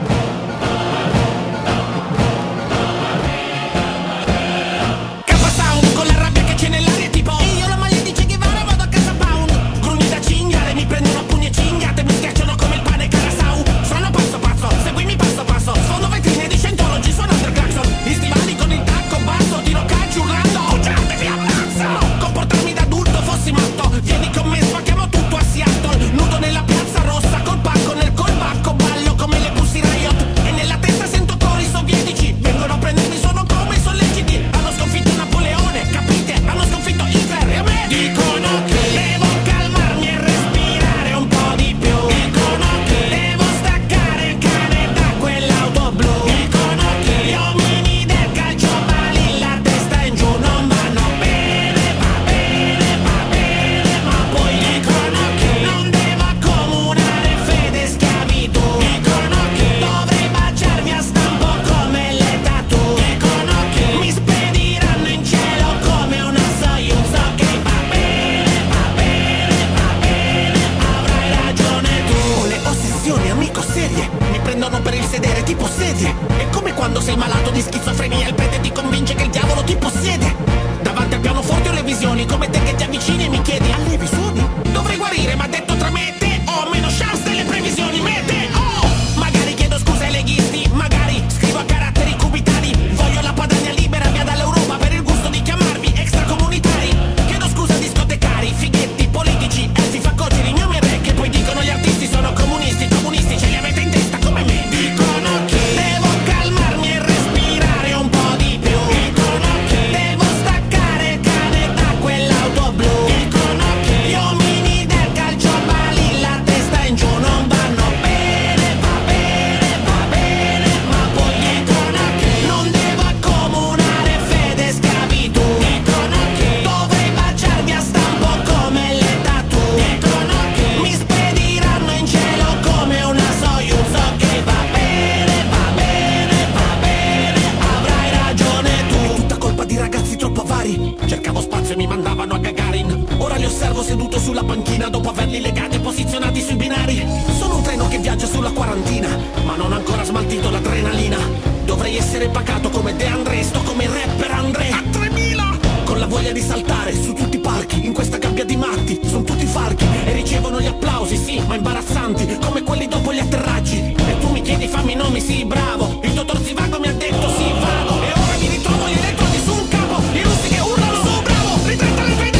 vaccini e mi chiedi allievi suoni. Dovrei guarire, ma ha detto tra me e te ho meno chance delle previsioni mete. Oh, magari chiedo scusa ai leghisti, magari scrivo a caratteri cubitali. Voglio la Padania libera via dall'Europa per il gusto di chiamarvi extracomunitari. Chiedo scusa a discotecari, fighetti, politici, elfi, faccoti, rignomi e re, che poi dicono gli artisti sono comunisti, comunisti ce li avete in testa come me. Dicono che devo calmarmi e respirare un po' di più. Dicono che devo staccare il cane da quell'auto blu. Dicono che gli uomini del calcio pali la testa in giù non vanno bene, va bene, va bene. Ma poi dicono che non devo accomunare fede e schiavitù. Dicono che dovrei baciarmi a stampo come le tattoo. Dicono che mi spediranno in cielo come una Soyuz. Ok, va bene, va bene, va bene, avrai ragione tu. È tutta colpa di ragazzi troppo avari. Cercavo spazio e mi mandavano a Gagarin. Ora li osservo seduto sulla panchina dopo averli legati e posizionati sui binari. Sono un treno che viaggia sulla quarantina, ma non ho ancora smaltito l'adrenalina. Dovrei essere pacato come De André, sto come il rapper André a 3000. Con la voglia di saltare su tutti i palchi, in questa gabbia di matti, sono tutti falchi e ricevono gli applausi, sì, ma imbarazzanti, come quelli dopo gli atterraggi. E tu mi chiedi fammi i nomi, sì, bravo. Il dottor Zivago mi ha detto sì, vago. E ora mi ritrovo gli elettrodi su un capo, i russi che urlano su, bravo, ritratta le fede.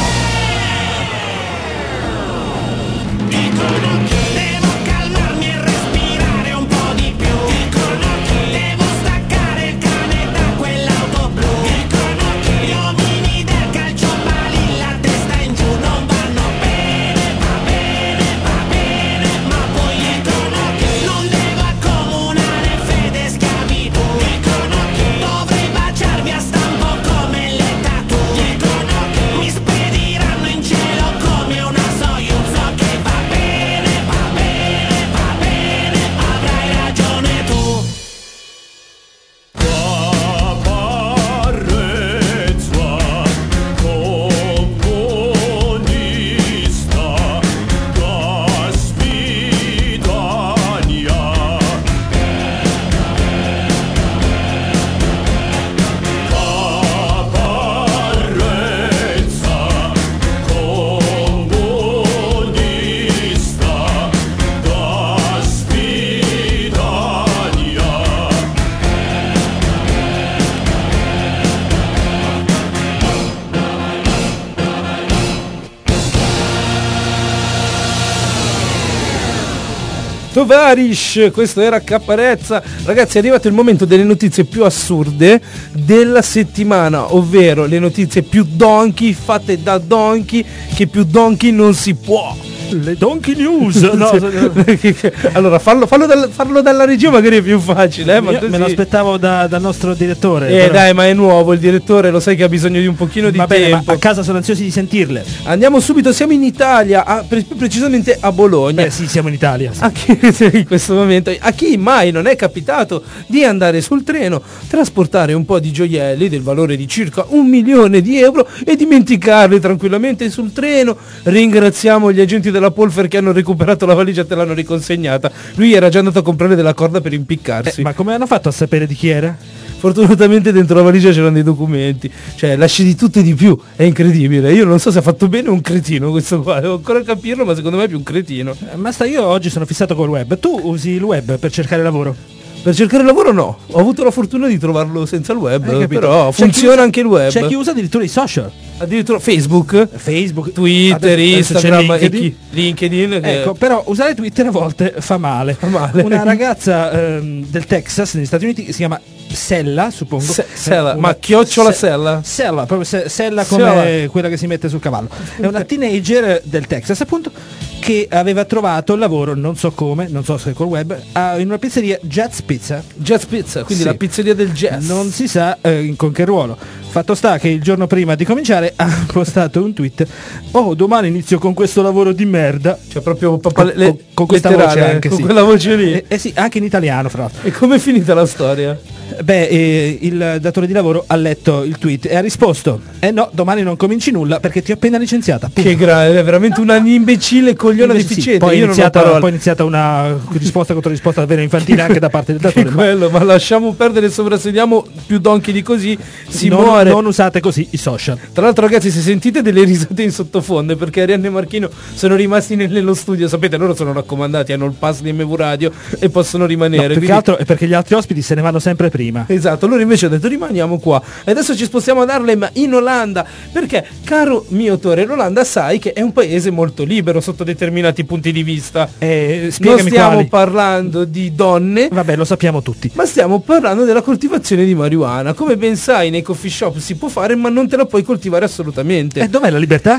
Dicono che devo calmarmi e respirare un po' di più. Dicono che devo staccare il cane da quell'auto blu. Dicono che gli uomini del calcio pali la testa in giù non vanno bene, va bene, va bene. Ma poi dicono che non devo accomunare fede e schiavitù. Dicono che dovrei baciarmi a stampo come le tattoo. Dicono che mi spediranno in cielo come una Soyuz. Ok, va bene, va bene, va bene, avrai ragione tu. Tovarish, questo era Caparezza. Ragazzi, è arrivato il momento delle notizie più assurde della settimana, ovvero le notizie più donkey fatte da donkey, che più donkey non si può. Le Donkey News. No, allora farlo dalla regia magari è più facile, ma io così... me lo aspettavo dal nostro direttore. Però... dai, ma è nuovo il direttore, lo sai che ha bisogno di un pochino di bene, tempo. ma a casa sono ansiosi di sentirle. Andiamo subito, siamo in Italia, precisamente a Bologna. Beh sì, siamo in Italia. Sì. A chi, in questo momento, a chi mai non è capitato di andare sul treno, trasportare un po' di gioielli del valore di circa 1 milione di euro e dimenticarli tranquillamente sul treno. Ringraziamo gli agenti della Polfer che hanno recuperato la valigia e te l'hanno riconsegnata. Lui era già andato a comprare della corda per impiccarsi. Ma come hanno fatto a sapere di chi era? Fortunatamente dentro la valigia c'erano dei documenti. Cioè, lasci di tutto e di più. È incredibile. Io non so se ha fatto bene o un cretino questo qua. Devo ancora capirlo, ma secondo me è più un cretino. Io oggi sono fissato col web. Tu usi il web per cercare lavoro? Per cercare lavoro no. Ho avuto la fortuna di trovarlo senza il web. Però funziona anche il web. C'è chi usa addirittura i social. Addirittura Facebook, Twitter, Instagram, LinkedIn. Ecco, però usare Twitter a volte fa male. Una ragazza del Texas, negli Stati Uniti, si chiama Sella, suppongo. Sella, ma chiocciola Sella? Sella, proprio Sella come quella che si mette sul cavallo. È una teenager del Texas, appunto, che aveva trovato il lavoro, non so come, non so se col web, in una pizzeria Jazz Pizza. Jazz Pizza, quindi la pizzeria del jazz. Non si sa con che ruolo. Fatto sta che il giorno prima di cominciare ha postato un tweet: oh, domani inizio con questo lavoro di merda. Cioè proprio con questa voce anche, con sì. quella voce lì. Sì, anche in italiano, fra l'altro. E com'è finita la storia? il datore di lavoro ha letto il tweet e ha risposto: no, domani non cominci nulla perché ti ho appena licenziata. Punto. Che grave, è veramente una imbecille cogliona deficiente. Poi è Io non ho parole. poi è iniziata una risposta contro risposta davvero infantile anche da parte del datore. Quello, ma lasciamo perdere, soprassediamo più donchi di così, si muore. Non usate così i social. Tra l'altro, ragazzi, se sentite delle risate in sottofondo è perché Arianna e Marchino sono rimasti nello studio. Sapete, loro sono raccomandati, hanno il pass di MV Radio e possono rimanere. Più che altro è perché gli altri ospiti se ne vanno sempre prima. Esatto, loro invece hanno detto rimaniamo qua. E adesso ci spostiamo ad Harlem in Olanda, perché, caro mio Tore, l'Olanda sai che è un paese molto libero sotto determinati punti di vista. Non stiamo parlando di donne. Vabbè, lo sappiamo tutti. Ma stiamo parlando della coltivazione di marijuana. Come ben sai, nei coffee shop si può fare, ma non te la puoi coltivare assolutamente. E dov'è la libertà?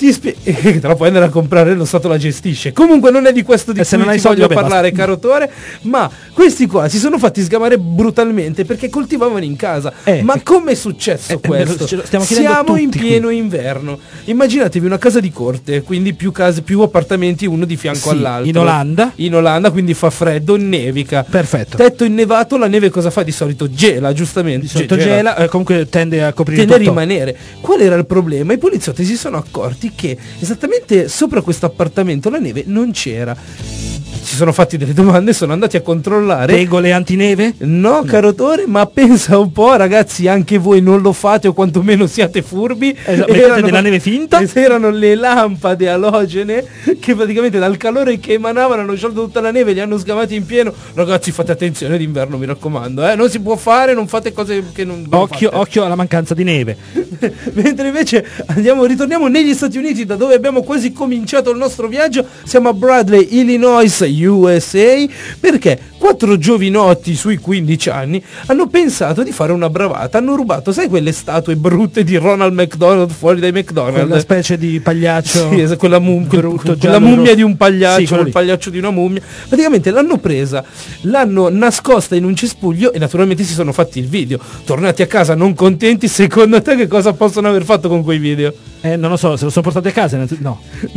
Te la puoi andare a comprare, lo Stato la gestisce. Comunque non è di questo di cui non hai ti soldi, voglio vabbè, parlare, basta. caro Tore. Ma questi qua si sono fatti sgamare brutalmente perché coltivavano in casa. Ma come è successo questo? Stiamo Siamo in tutti pieno inverno. Immaginatevi una casa di corte, quindi più case, più appartamenti uno di fianco all'altro. In Olanda, quindi fa freddo, nevica. Perfetto. Tetto innevato, la neve cosa fa? Di solito gela, giustamente. Di solito gela, comunque tende a coprire tende a tutto. rimanere. Qual era il problema? I poliziotti si sono accorti che esattamente sopra questo appartamento la neve non c'era. Si sono fatti delle domande, sono andati a controllare. Tegole antineve? No, caro Tore, ma pensa un po', ragazzi, anche voi non lo fate o quantomeno siate furbi. Mettete della neve finta? Erano le lampade alogene che praticamente dal calore che emanavano hanno sciolto tutta la neve, li hanno sgamati in pieno. Ragazzi, fate attenzione d'inverno, mi raccomando, non si può fare, non fate cose che non occhio alla mancanza di neve. Mentre invece ritorniamo negli Stati Uniti, da dove abbiamo quasi cominciato il nostro viaggio. Siamo a Bradley, Illinois, USA, perché 4 giovinotti sui 15 anni hanno pensato di fare una bravata. Hanno rubato, sai, quelle statue brutte di Ronald McDonald fuori dai McDonald's, una specie di pagliaccio, sì, quella mummia di un pagliaccio, sì, il pagliaccio di una mummia. Praticamente l'hanno presa, l'hanno nascosta in un cespuglio e naturalmente si sono fatti il video. Tornati a casa non contenti, secondo te che cosa possono aver fatto con quei video? Non lo so, se lo sono portati a casa. No,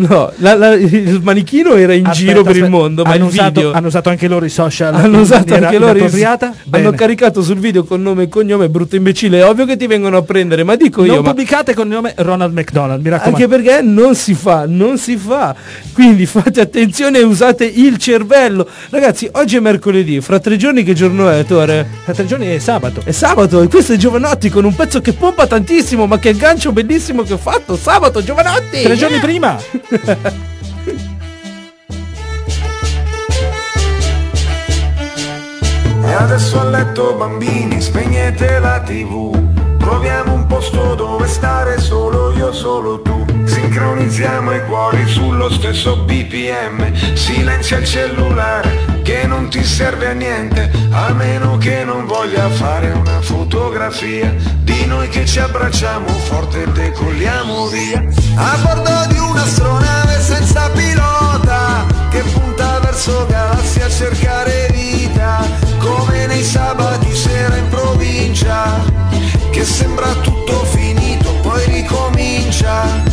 il manichino era in giro per il mondo, ma hanno usato anche loro i social. Hanno usato anche loro hanno caricato sul video con nome e cognome. Brutto imbecille, è ovvio che ti vengono a prendere, ma dico non io, pubblicate con il nome Ronald McDonald, mi raccomando. Anche perché non si fa. Quindi fate attenzione e usate il cervello. Ragazzi, oggi è mercoledì, fra 3 giorni che giorno è, Tore? Fra 3 giorni è sabato. È sabato, e questo è Giovanotti con un pezzo che pompa tantissimo, ma che gancio bellissimo che ho fatto. Sabato, Giovanotti! 3 giorni prima! E adesso a letto bambini, spegnete la TV. Troviamo un posto dove stare solo io, solo tu. Sincronizziamo i cuori sullo stesso BPM. Silenzia il cellulare che non ti serve a niente, a meno che non voglia fare una fotografia di noi che ci abbracciamo forte e decolliamo via. A bordo di un'astronave senza pilota che punta verso galassie a cercare vita, come nei sabati sera in provincia, che sembra tutto finito, poi ricomincia.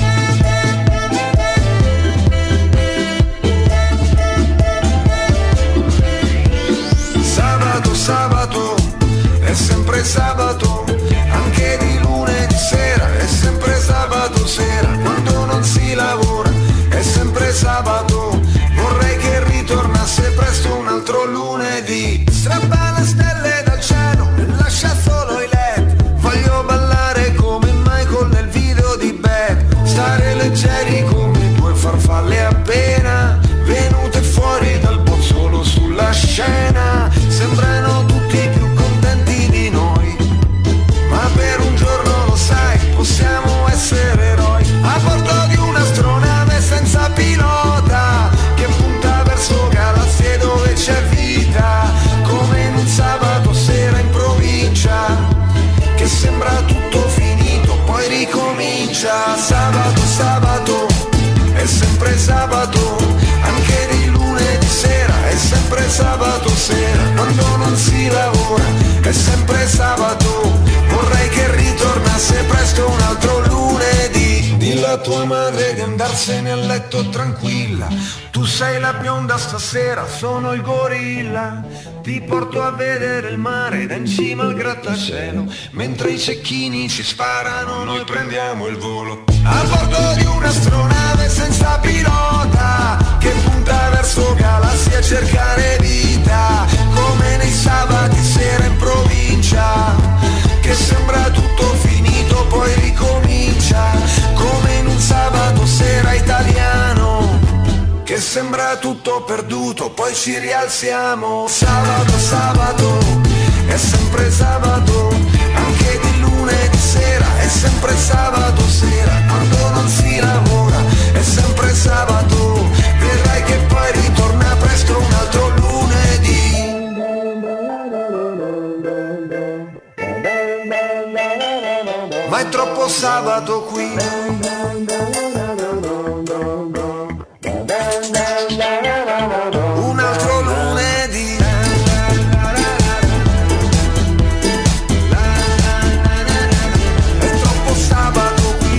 Sabato, è sempre sabato, anche di lunedì sera, è sempre sabato sera, quando non si lavora, è sempre sabato, vorrei che ritornasse presto un altro lunedì. Strappa le stelle dal cielo e lascia solo i LED, voglio ballare come Michael nel video di Bad, stare leggeri come 2 farfalle appena venute fuori dal bozzolo sulla scena. Sembrano tutti più contenti di noi, ma per un giorno lo sai, possiamo essere eroi. A bordo di un'astronave senza pilota che punta verso galassie dove c'è vita, come in un sabato sera in provincia, che sembra tutto finito, poi ricomincia. Sabato, è sempre sabato, anche di lunedì sera, è sempre sabato sera, quando non si lavora, è sempre sabato, vorrei che ritornasse presto un altro lunedì. Dilla a tua madre che andarsene a letto tranquilla. Tu sei la bionda stasera, sono il gorilla. Ti porto a vedere il mare da in cima al grattacielo. Mentre i cecchini ci sparano, noi prendiamo il volo. A bordo di un'astronave senza pilota, che punta verso galassie a cercare vita. Come nei sabati sera in provincia, che sembra tutto finito poi ricomincia. Come in un sabato sera italiano, che sembra tutto perduto poi ci rialziamo. Sabato, sabato, è sempre sabato. Anche di lunedì sera è sempre sabato sera. Quando non si lavora è sempre sabato. Vedrai che poi ritorna presto un altro lunedì. Ma è troppo sabato qui. Un altro lunedì. È troppo sabato qui.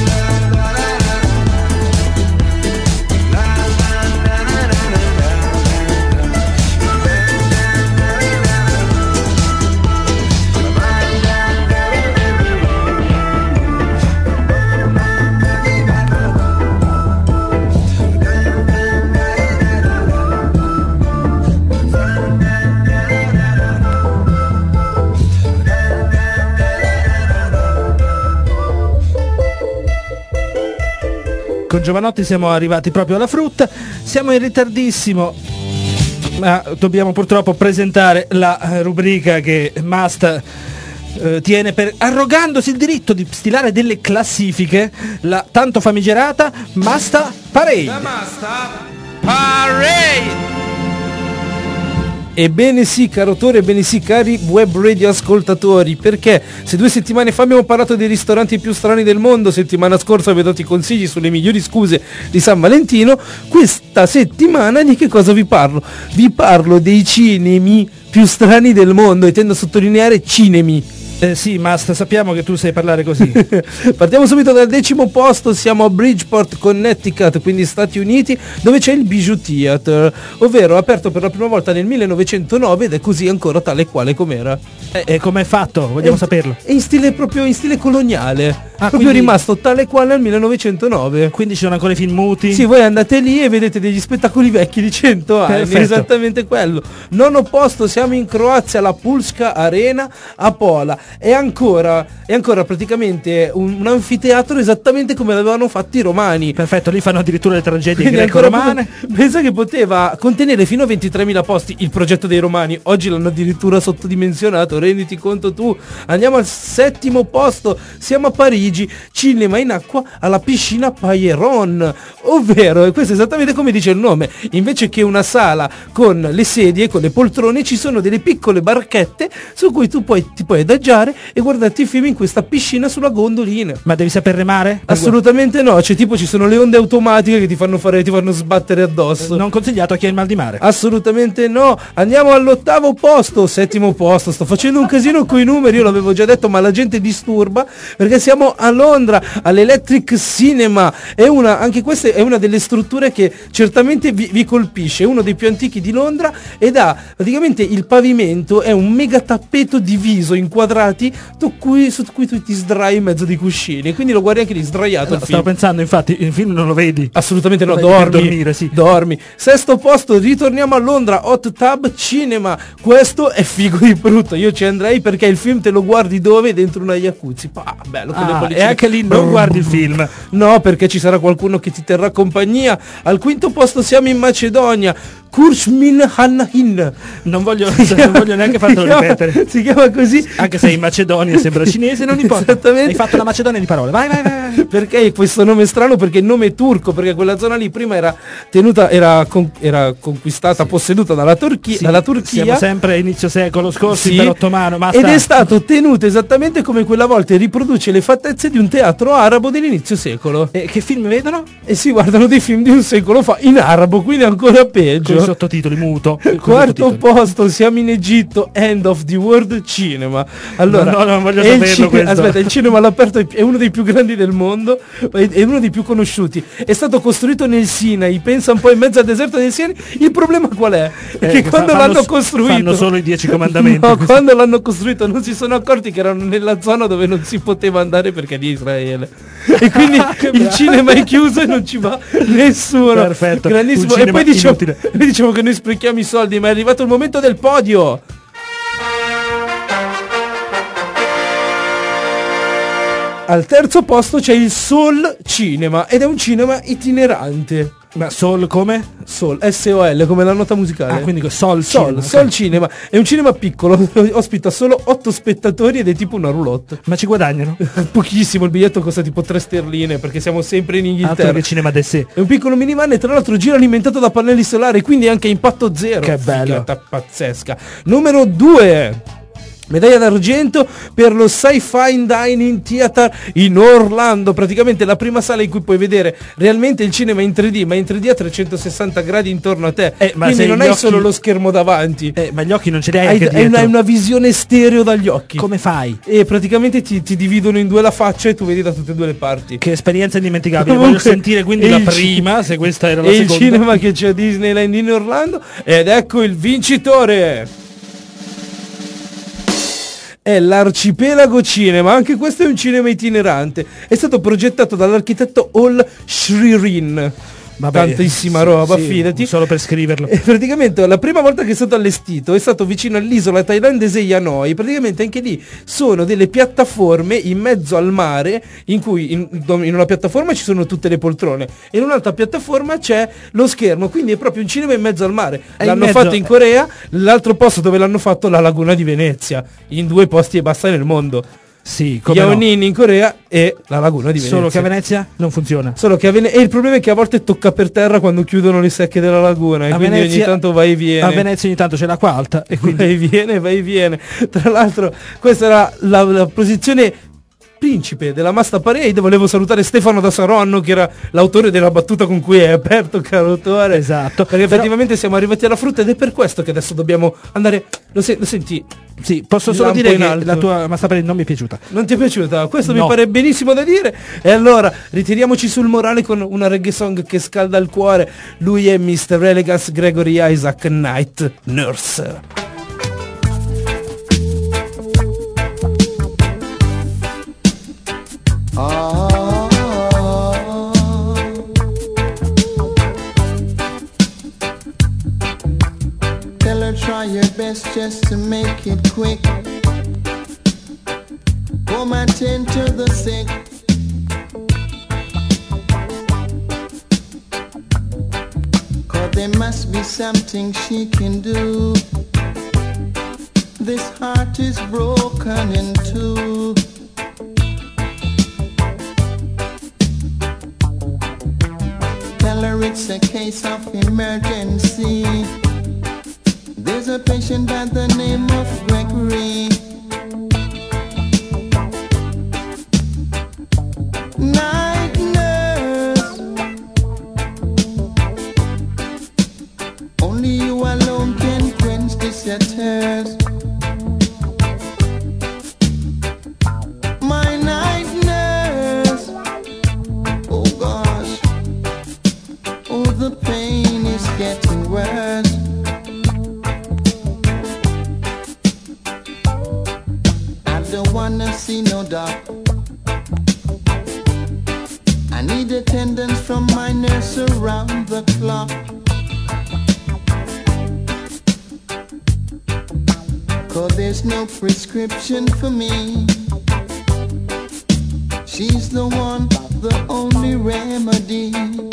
Con Giovanotti siamo arrivati proprio alla frutta, siamo in ritardissimo, ma dobbiamo purtroppo presentare la rubrica che Mast tiene arrogandosi il diritto di stilare delle classifiche, la tanto famigerata Masta Parade. La Masta Parade! Ebbene sì, caro Tore, ebbene sì, cari web radio ascoltatori, perché se 2 settimane fa abbiamo parlato dei ristoranti più strani del mondo, settimana scorsa vi ho dato i consigli sulle migliori scuse di San Valentino, questa settimana di che cosa vi parlo? Vi parlo dei cinemi più strani del mondo, e tendo a sottolineare cinemi. Sì, Mast, sappiamo che tu sai parlare così. Partiamo subito dal 10° posto, siamo a Bridgeport, Connecticut, quindi Stati Uniti, dove c'è il Bijou Theater, ovvero aperto per la prima volta nel 1909 ed è così ancora tale quale com'era. E com'è fatto? Vogliamo saperlo. È in stile proprio in stile coloniale. Proprio quindi rimasto tale quale nel 1909. Quindi ci sono ancora i film muti? Sì, voi andate lì e vedete degli spettacoli vecchi di 100 anni. Perfetto. Esattamente quello. 9° posto, siamo in Croazia, la Pulska Arena a Pola. È ancora praticamente un anfiteatro esattamente come l'avevano fatto i romani. Perfetto, lì fanno addirittura le tragedie Quindi greco-romane. Pensa che poteva contenere fino a 23.000 posti il progetto dei romani. Oggi l'hanno addirittura sottodimensionato, renditi conto tu. Andiamo al 7° posto, siamo a Parigi, cinema in acqua alla piscina Pailleron, ovvero, e questo è esattamente come dice il nome, invece che una sala con le sedie, con le poltrone, ci sono delle piccole barchette su cui tu ti puoi adagiare e guardarti i film in questa piscina sulla gondolina. Ma devi saper remare? Assolutamente no, cioè tipo ci sono le onde automatiche che ti fanno sbattere addosso. Non consigliato a chi ha il mal di mare. Assolutamente no. Andiamo all'8° posto, 7° posto, sto facendo un casino coi numeri, io l'avevo già detto, ma la gente disturba, perché siamo a Londra, all'Electric Cinema. Anche questa è una delle strutture che certamente vi colpisce, è uno dei più antichi di Londra ed ha praticamente il pavimento, è un mega tappeto diviso in quadrati su cui tu ti sdrai in mezzo dei cuscini, quindi lo guardi anche lì sdraiato. No, stavo pensando, infatti, il film non lo vedi. Assolutamente no, dormi, sì. Dormi. 6° posto, ritorniamo a Londra, Hot Tub Cinema. Questo è figo di brutto, io ci andrei perché il film te lo guardi dove? Dentro una jacuzzi. Bello, con le bollicine. E anche lì non guardi il film. No, perché ci sarà qualcuno che ti terrà compagnia. Al 5° posto siamo in Macedonia, Kurshmin Hanahin. Non voglio neanche fartelo ripetere. Si chiama così. Anche se in Macedonia sembra cinese, non importa. Esattamente. Hai fatto la Macedonia di parole. Vai. Perché questo nome è strano? Perché il nome è turco, perché quella zona lì prima era conquistata, posseduta dalla Turchia. Siamo sempre inizio secolo scorso, sì, impero ottomano. Ed è stato tenuto esattamente come quella volta e riproduce le fattezze di un teatro arabo dell'inizio secolo. E che film vedono? E si guardano dei film di un secolo fa in arabo, quindi ancora peggio. Con i sottotitoli muto. 4° posto, siamo in Egitto, End of the World Cinema. Allora, no, non voglio saperlo questo. Aspetta, il cinema all'aperto è uno dei più grandi del mondo. mondo, è uno dei più conosciuti. È stato costruito nel Sinai, pensa un po' in mezzo al deserto del Sinai. Il problema qual è? Che quando l'hanno costruito fanno solo i 10 comandamenti. No, quando l'hanno costruito non si sono accorti che erano nella zona dove non si poteva andare perché è di Israele. E quindi il cinema è chiuso e non ci va nessuno. Perfetto. Grandissimo. E poi diciamo che noi sprechiamo i soldi, ma è arrivato il momento del podio. Al terzo posto c'è il Soul Cinema ed è un cinema itinerante. Ma Soul come? Soul, S-O-L, come la nota musicale. Ah, quindi Soul Cinema. Soul Cinema. È un cinema piccolo, ospita solo 8 spettatori ed è tipo una roulotte. Ma ci guadagnano? Pochissimo, il biglietto costa tipo 3 sterline perché siamo sempre in Inghilterra. Altro che cinema de sé. È un piccolo minivan e tra l'altro gira alimentato da pannelli solari, quindi anche impatto zero. Che bello. Figata pazzesca. Numero 2. Medaglia d'argento per lo Sci-Fi Dining Theater in Orlando, praticamente la prima sala in cui puoi vedere realmente il cinema in 3D, ma in 3D a 360 gradi intorno a te. Ma quindi non hai solo lo schermo davanti. Ma gli occhi non ce li hai anche dietro. Hai una visione stereo dagli occhi. Come fai? E praticamente ti dividono in due la faccia e tu vedi da tutte e due le parti. Che esperienza indimenticabile. Comunque, voglio sentire quindi la prima, se questa era la seconda. E il cinema che c'è a Disneyland in Orlando. Ed ecco il vincitore. È l'Arcipelago Cinema, anche questo è un cinema itinerante. È stato progettato dall'architetto Hall Schrerin. Tantissima roba, fidati. Solo per scriverlo. E praticamente la prima volta che è stato allestito è stato vicino all'isola thailandese Hanoi. Praticamente anche lì sono delle piattaforme in mezzo al mare, in cui in una piattaforma ci sono tutte le poltrone e in un'altra piattaforma c'è lo schermo, quindi è proprio un cinema in mezzo al mare. L'hanno fatto in Corea, l'altro posto dove l'hanno fatto la laguna di Venezia, in 2 posti e basta nel mondo. Sì, come Yaonin in Corea e la laguna di Venezia. Solo che a Venezia non funziona. Solo che e il problema è che a volte tocca per terra quando chiudono le secche della laguna e quindi ogni tanto vai e viene. A Venezia ogni tanto c'è l'acqua alta e quindi vai e viene. Tra l'altro questa era la posizione principe della Masta Parade. Volevo salutare Stefano da Saronno, che era l'autore della battuta con cui è aperto, caro autore. Esatto. Perché effettivamente siamo arrivati alla frutta ed è per questo che adesso dobbiamo andare. Lo senti? Sì, posso solo dire che la tua Masta Parade non mi è piaciuta. Non ti è piaciuta? Questo No. mi pare benissimo da dire. E allora ritiriamoci sul morale con una reggae song che scalda il cuore. Lui è Mr. Elegance Gregory Isaac Night Nurse. Tell her try your best just to make it quick. Come attend to the sick. Cause there must be something she can do. This heart is broken in two. Tell her it's a case of emergency. There's a patient by the name of Gregory. Night nurse, only you alone can quench this your thirst. My night nurse, oh gosh, oh the pain is getting worse. I don't wanna see no doctor. I need attendance from my nurse around the clock. Cause there's no prescription for me. She's the one, the only remedy.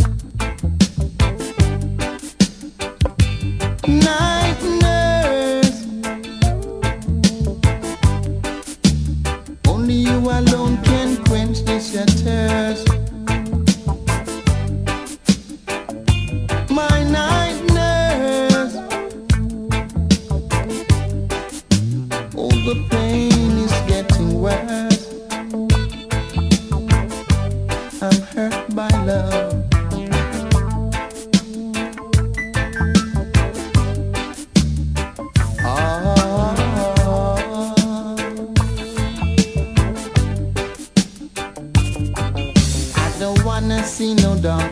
Night nurse, only you alone can quench this your thirst. My night nurse, oh the pain is getting worse. I'm hurt by love. don't wanna see no dog.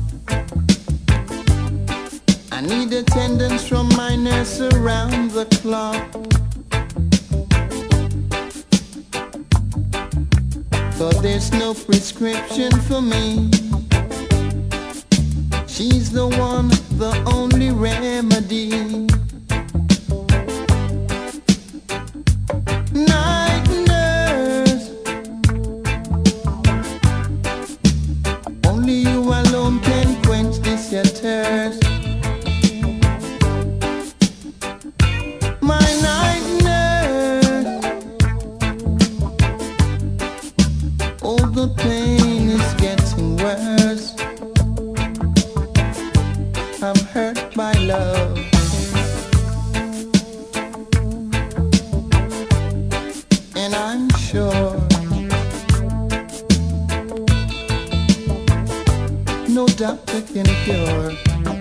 I need attendance from my nurse around the clock. But there's no prescription for me. She's the one, the only remedy. Night nurse, only you alone can quench this your thirst. My night nurse, all the pain is getting worse. I'm hurt by love. And I'm sure no doctor can cure.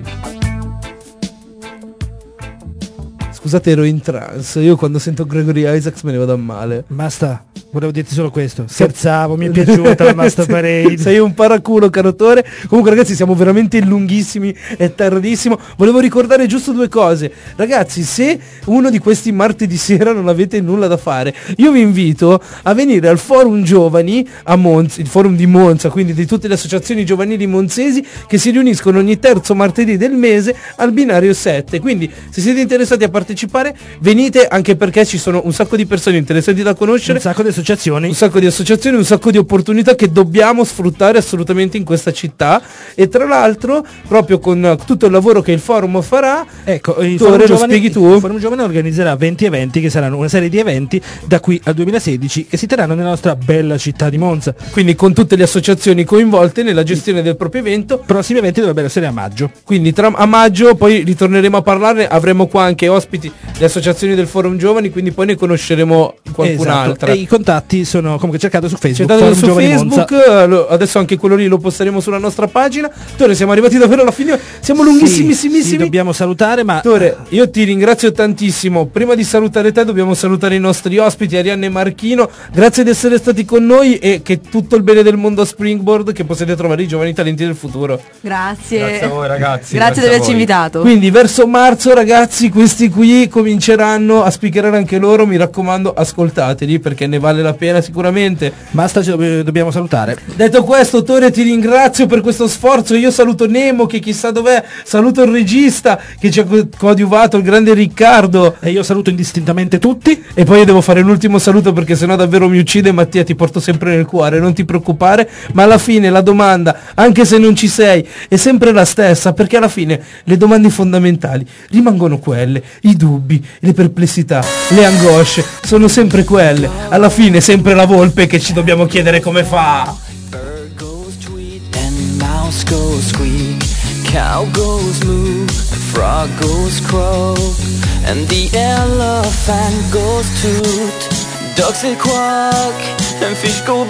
Scusate, ero in trance. Io quando sento Gregory Isaacs me ne vado a male. Basta, volevo dirti solo questo. Scherzavo, mi è piaciuta la Master Parade. Sei un paraculo, carotore. Comunque, ragazzi, siamo veramente lunghissimi, è tardissimo. Volevo ricordare giusto due cose. Ragazzi, se uno di questi martedì sera non avete nulla da fare, io vi invito a venire al Forum Giovani a Monza, il Forum di Monza, quindi di tutte le associazioni giovanili monzesi che si riuniscono ogni terzo martedì del mese al binario 7. Quindi, se siete interessati a partecipare, venite, anche perché ci sono un sacco di persone interessate da conoscere, un sacco di associazioni, un sacco di opportunità che dobbiamo sfruttare assolutamente in questa città. E tra l'altro, proprio con tutto il lavoro che il forum farà, ecco, il Forum Forum lo spieghi tu? Il Forum Giovane organizzerà 20 eventi che saranno una serie di eventi da qui al 2016 che si terranno nella nostra bella città di Monza. Quindi con tutte le associazioni coinvolte nella gestione del proprio evento. Prossimi eventi dovrebbero essere a maggio. Quindi a maggio poi ritorneremo a parlarne, avremo qua anche ospiti le associazioni del Forum Giovani, quindi poi ne conosceremo qualcun'altra. Esatto. E i contatti sono comunque cercato su Facebook. Cercate Forum su Giovani Facebook, Monza. adesso anche quello lì lo posteremo sulla nostra pagina. Tore, siamo arrivati davvero alla fine, siamo lunghissimissimi. Sì, dobbiamo salutare, ma Tore, io ti ringrazio tantissimo. Prima di salutare te dobbiamo salutare i nostri ospiti Arianna e Marchino. Grazie di essere stati con noi e che tutto il bene del mondo a Springboard, che potete trovare i giovani talenti del futuro. Grazie. Grazie a voi, ragazzi. Grazie di averci invitato. Quindi verso marzo, ragazzi, questi qui cominceranno a spiegare anche loro. Mi raccomando, ascoltateli perché ne vale la pena sicuramente. Basta, dobbiamo salutare. Detto questo, Tore, ti ringrazio per questo sforzo. Io saluto Nemo, che chissà dov'è, saluto il regista che ci ha coadiuvato, il grande Riccardo, e io saluto indistintamente tutti. E poi io devo fare l'ultimo saluto perché sennò davvero mi uccide. Mattia, ti porto sempre nel cuore, non ti preoccupare, ma alla fine la domanda, anche se non ci sei, è sempre la stessa, perché alla fine le domande fondamentali rimangono quelle, i dubbi, le perplessità, le angosce sono sempre quelle. Alla fine è sempre la volpe che ci dobbiamo chiedere come fa. Bird goes tweet and mouse goes squeak, cow goes moo, and frog goes croak, and the elephant goes toot. Ducks they quack, and fish go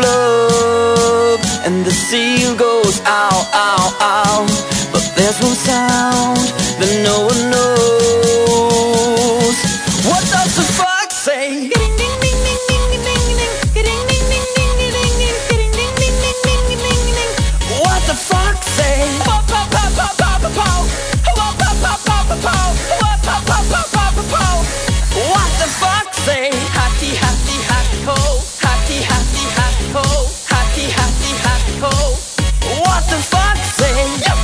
blub, and the seal goes ow, ow, ow. But there's one sound that no one knows. What does the fox say? What the fox say? What the fox say? Hatty, hatty, hatty ho, hatty, hatty, hatty ho, hatty, hatty, hatty ho. What the fox say?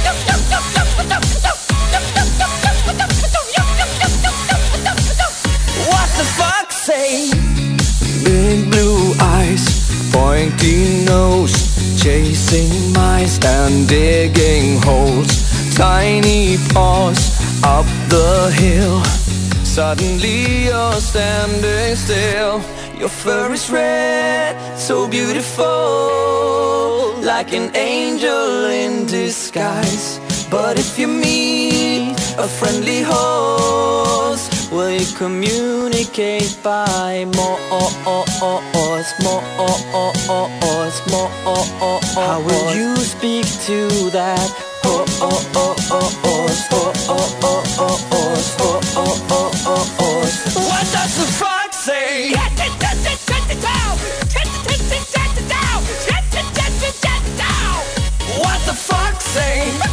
What the fox say? Big blue eyes, pointy nose, chasing mice and digging holes. Tiny paws up the hill. Suddenly you're standing still. Your fur is red, so beautiful, like an angel in disguise. But if you meet a friendly horse, will you communicate by more? How will you speak to that horse? What does the fox say? say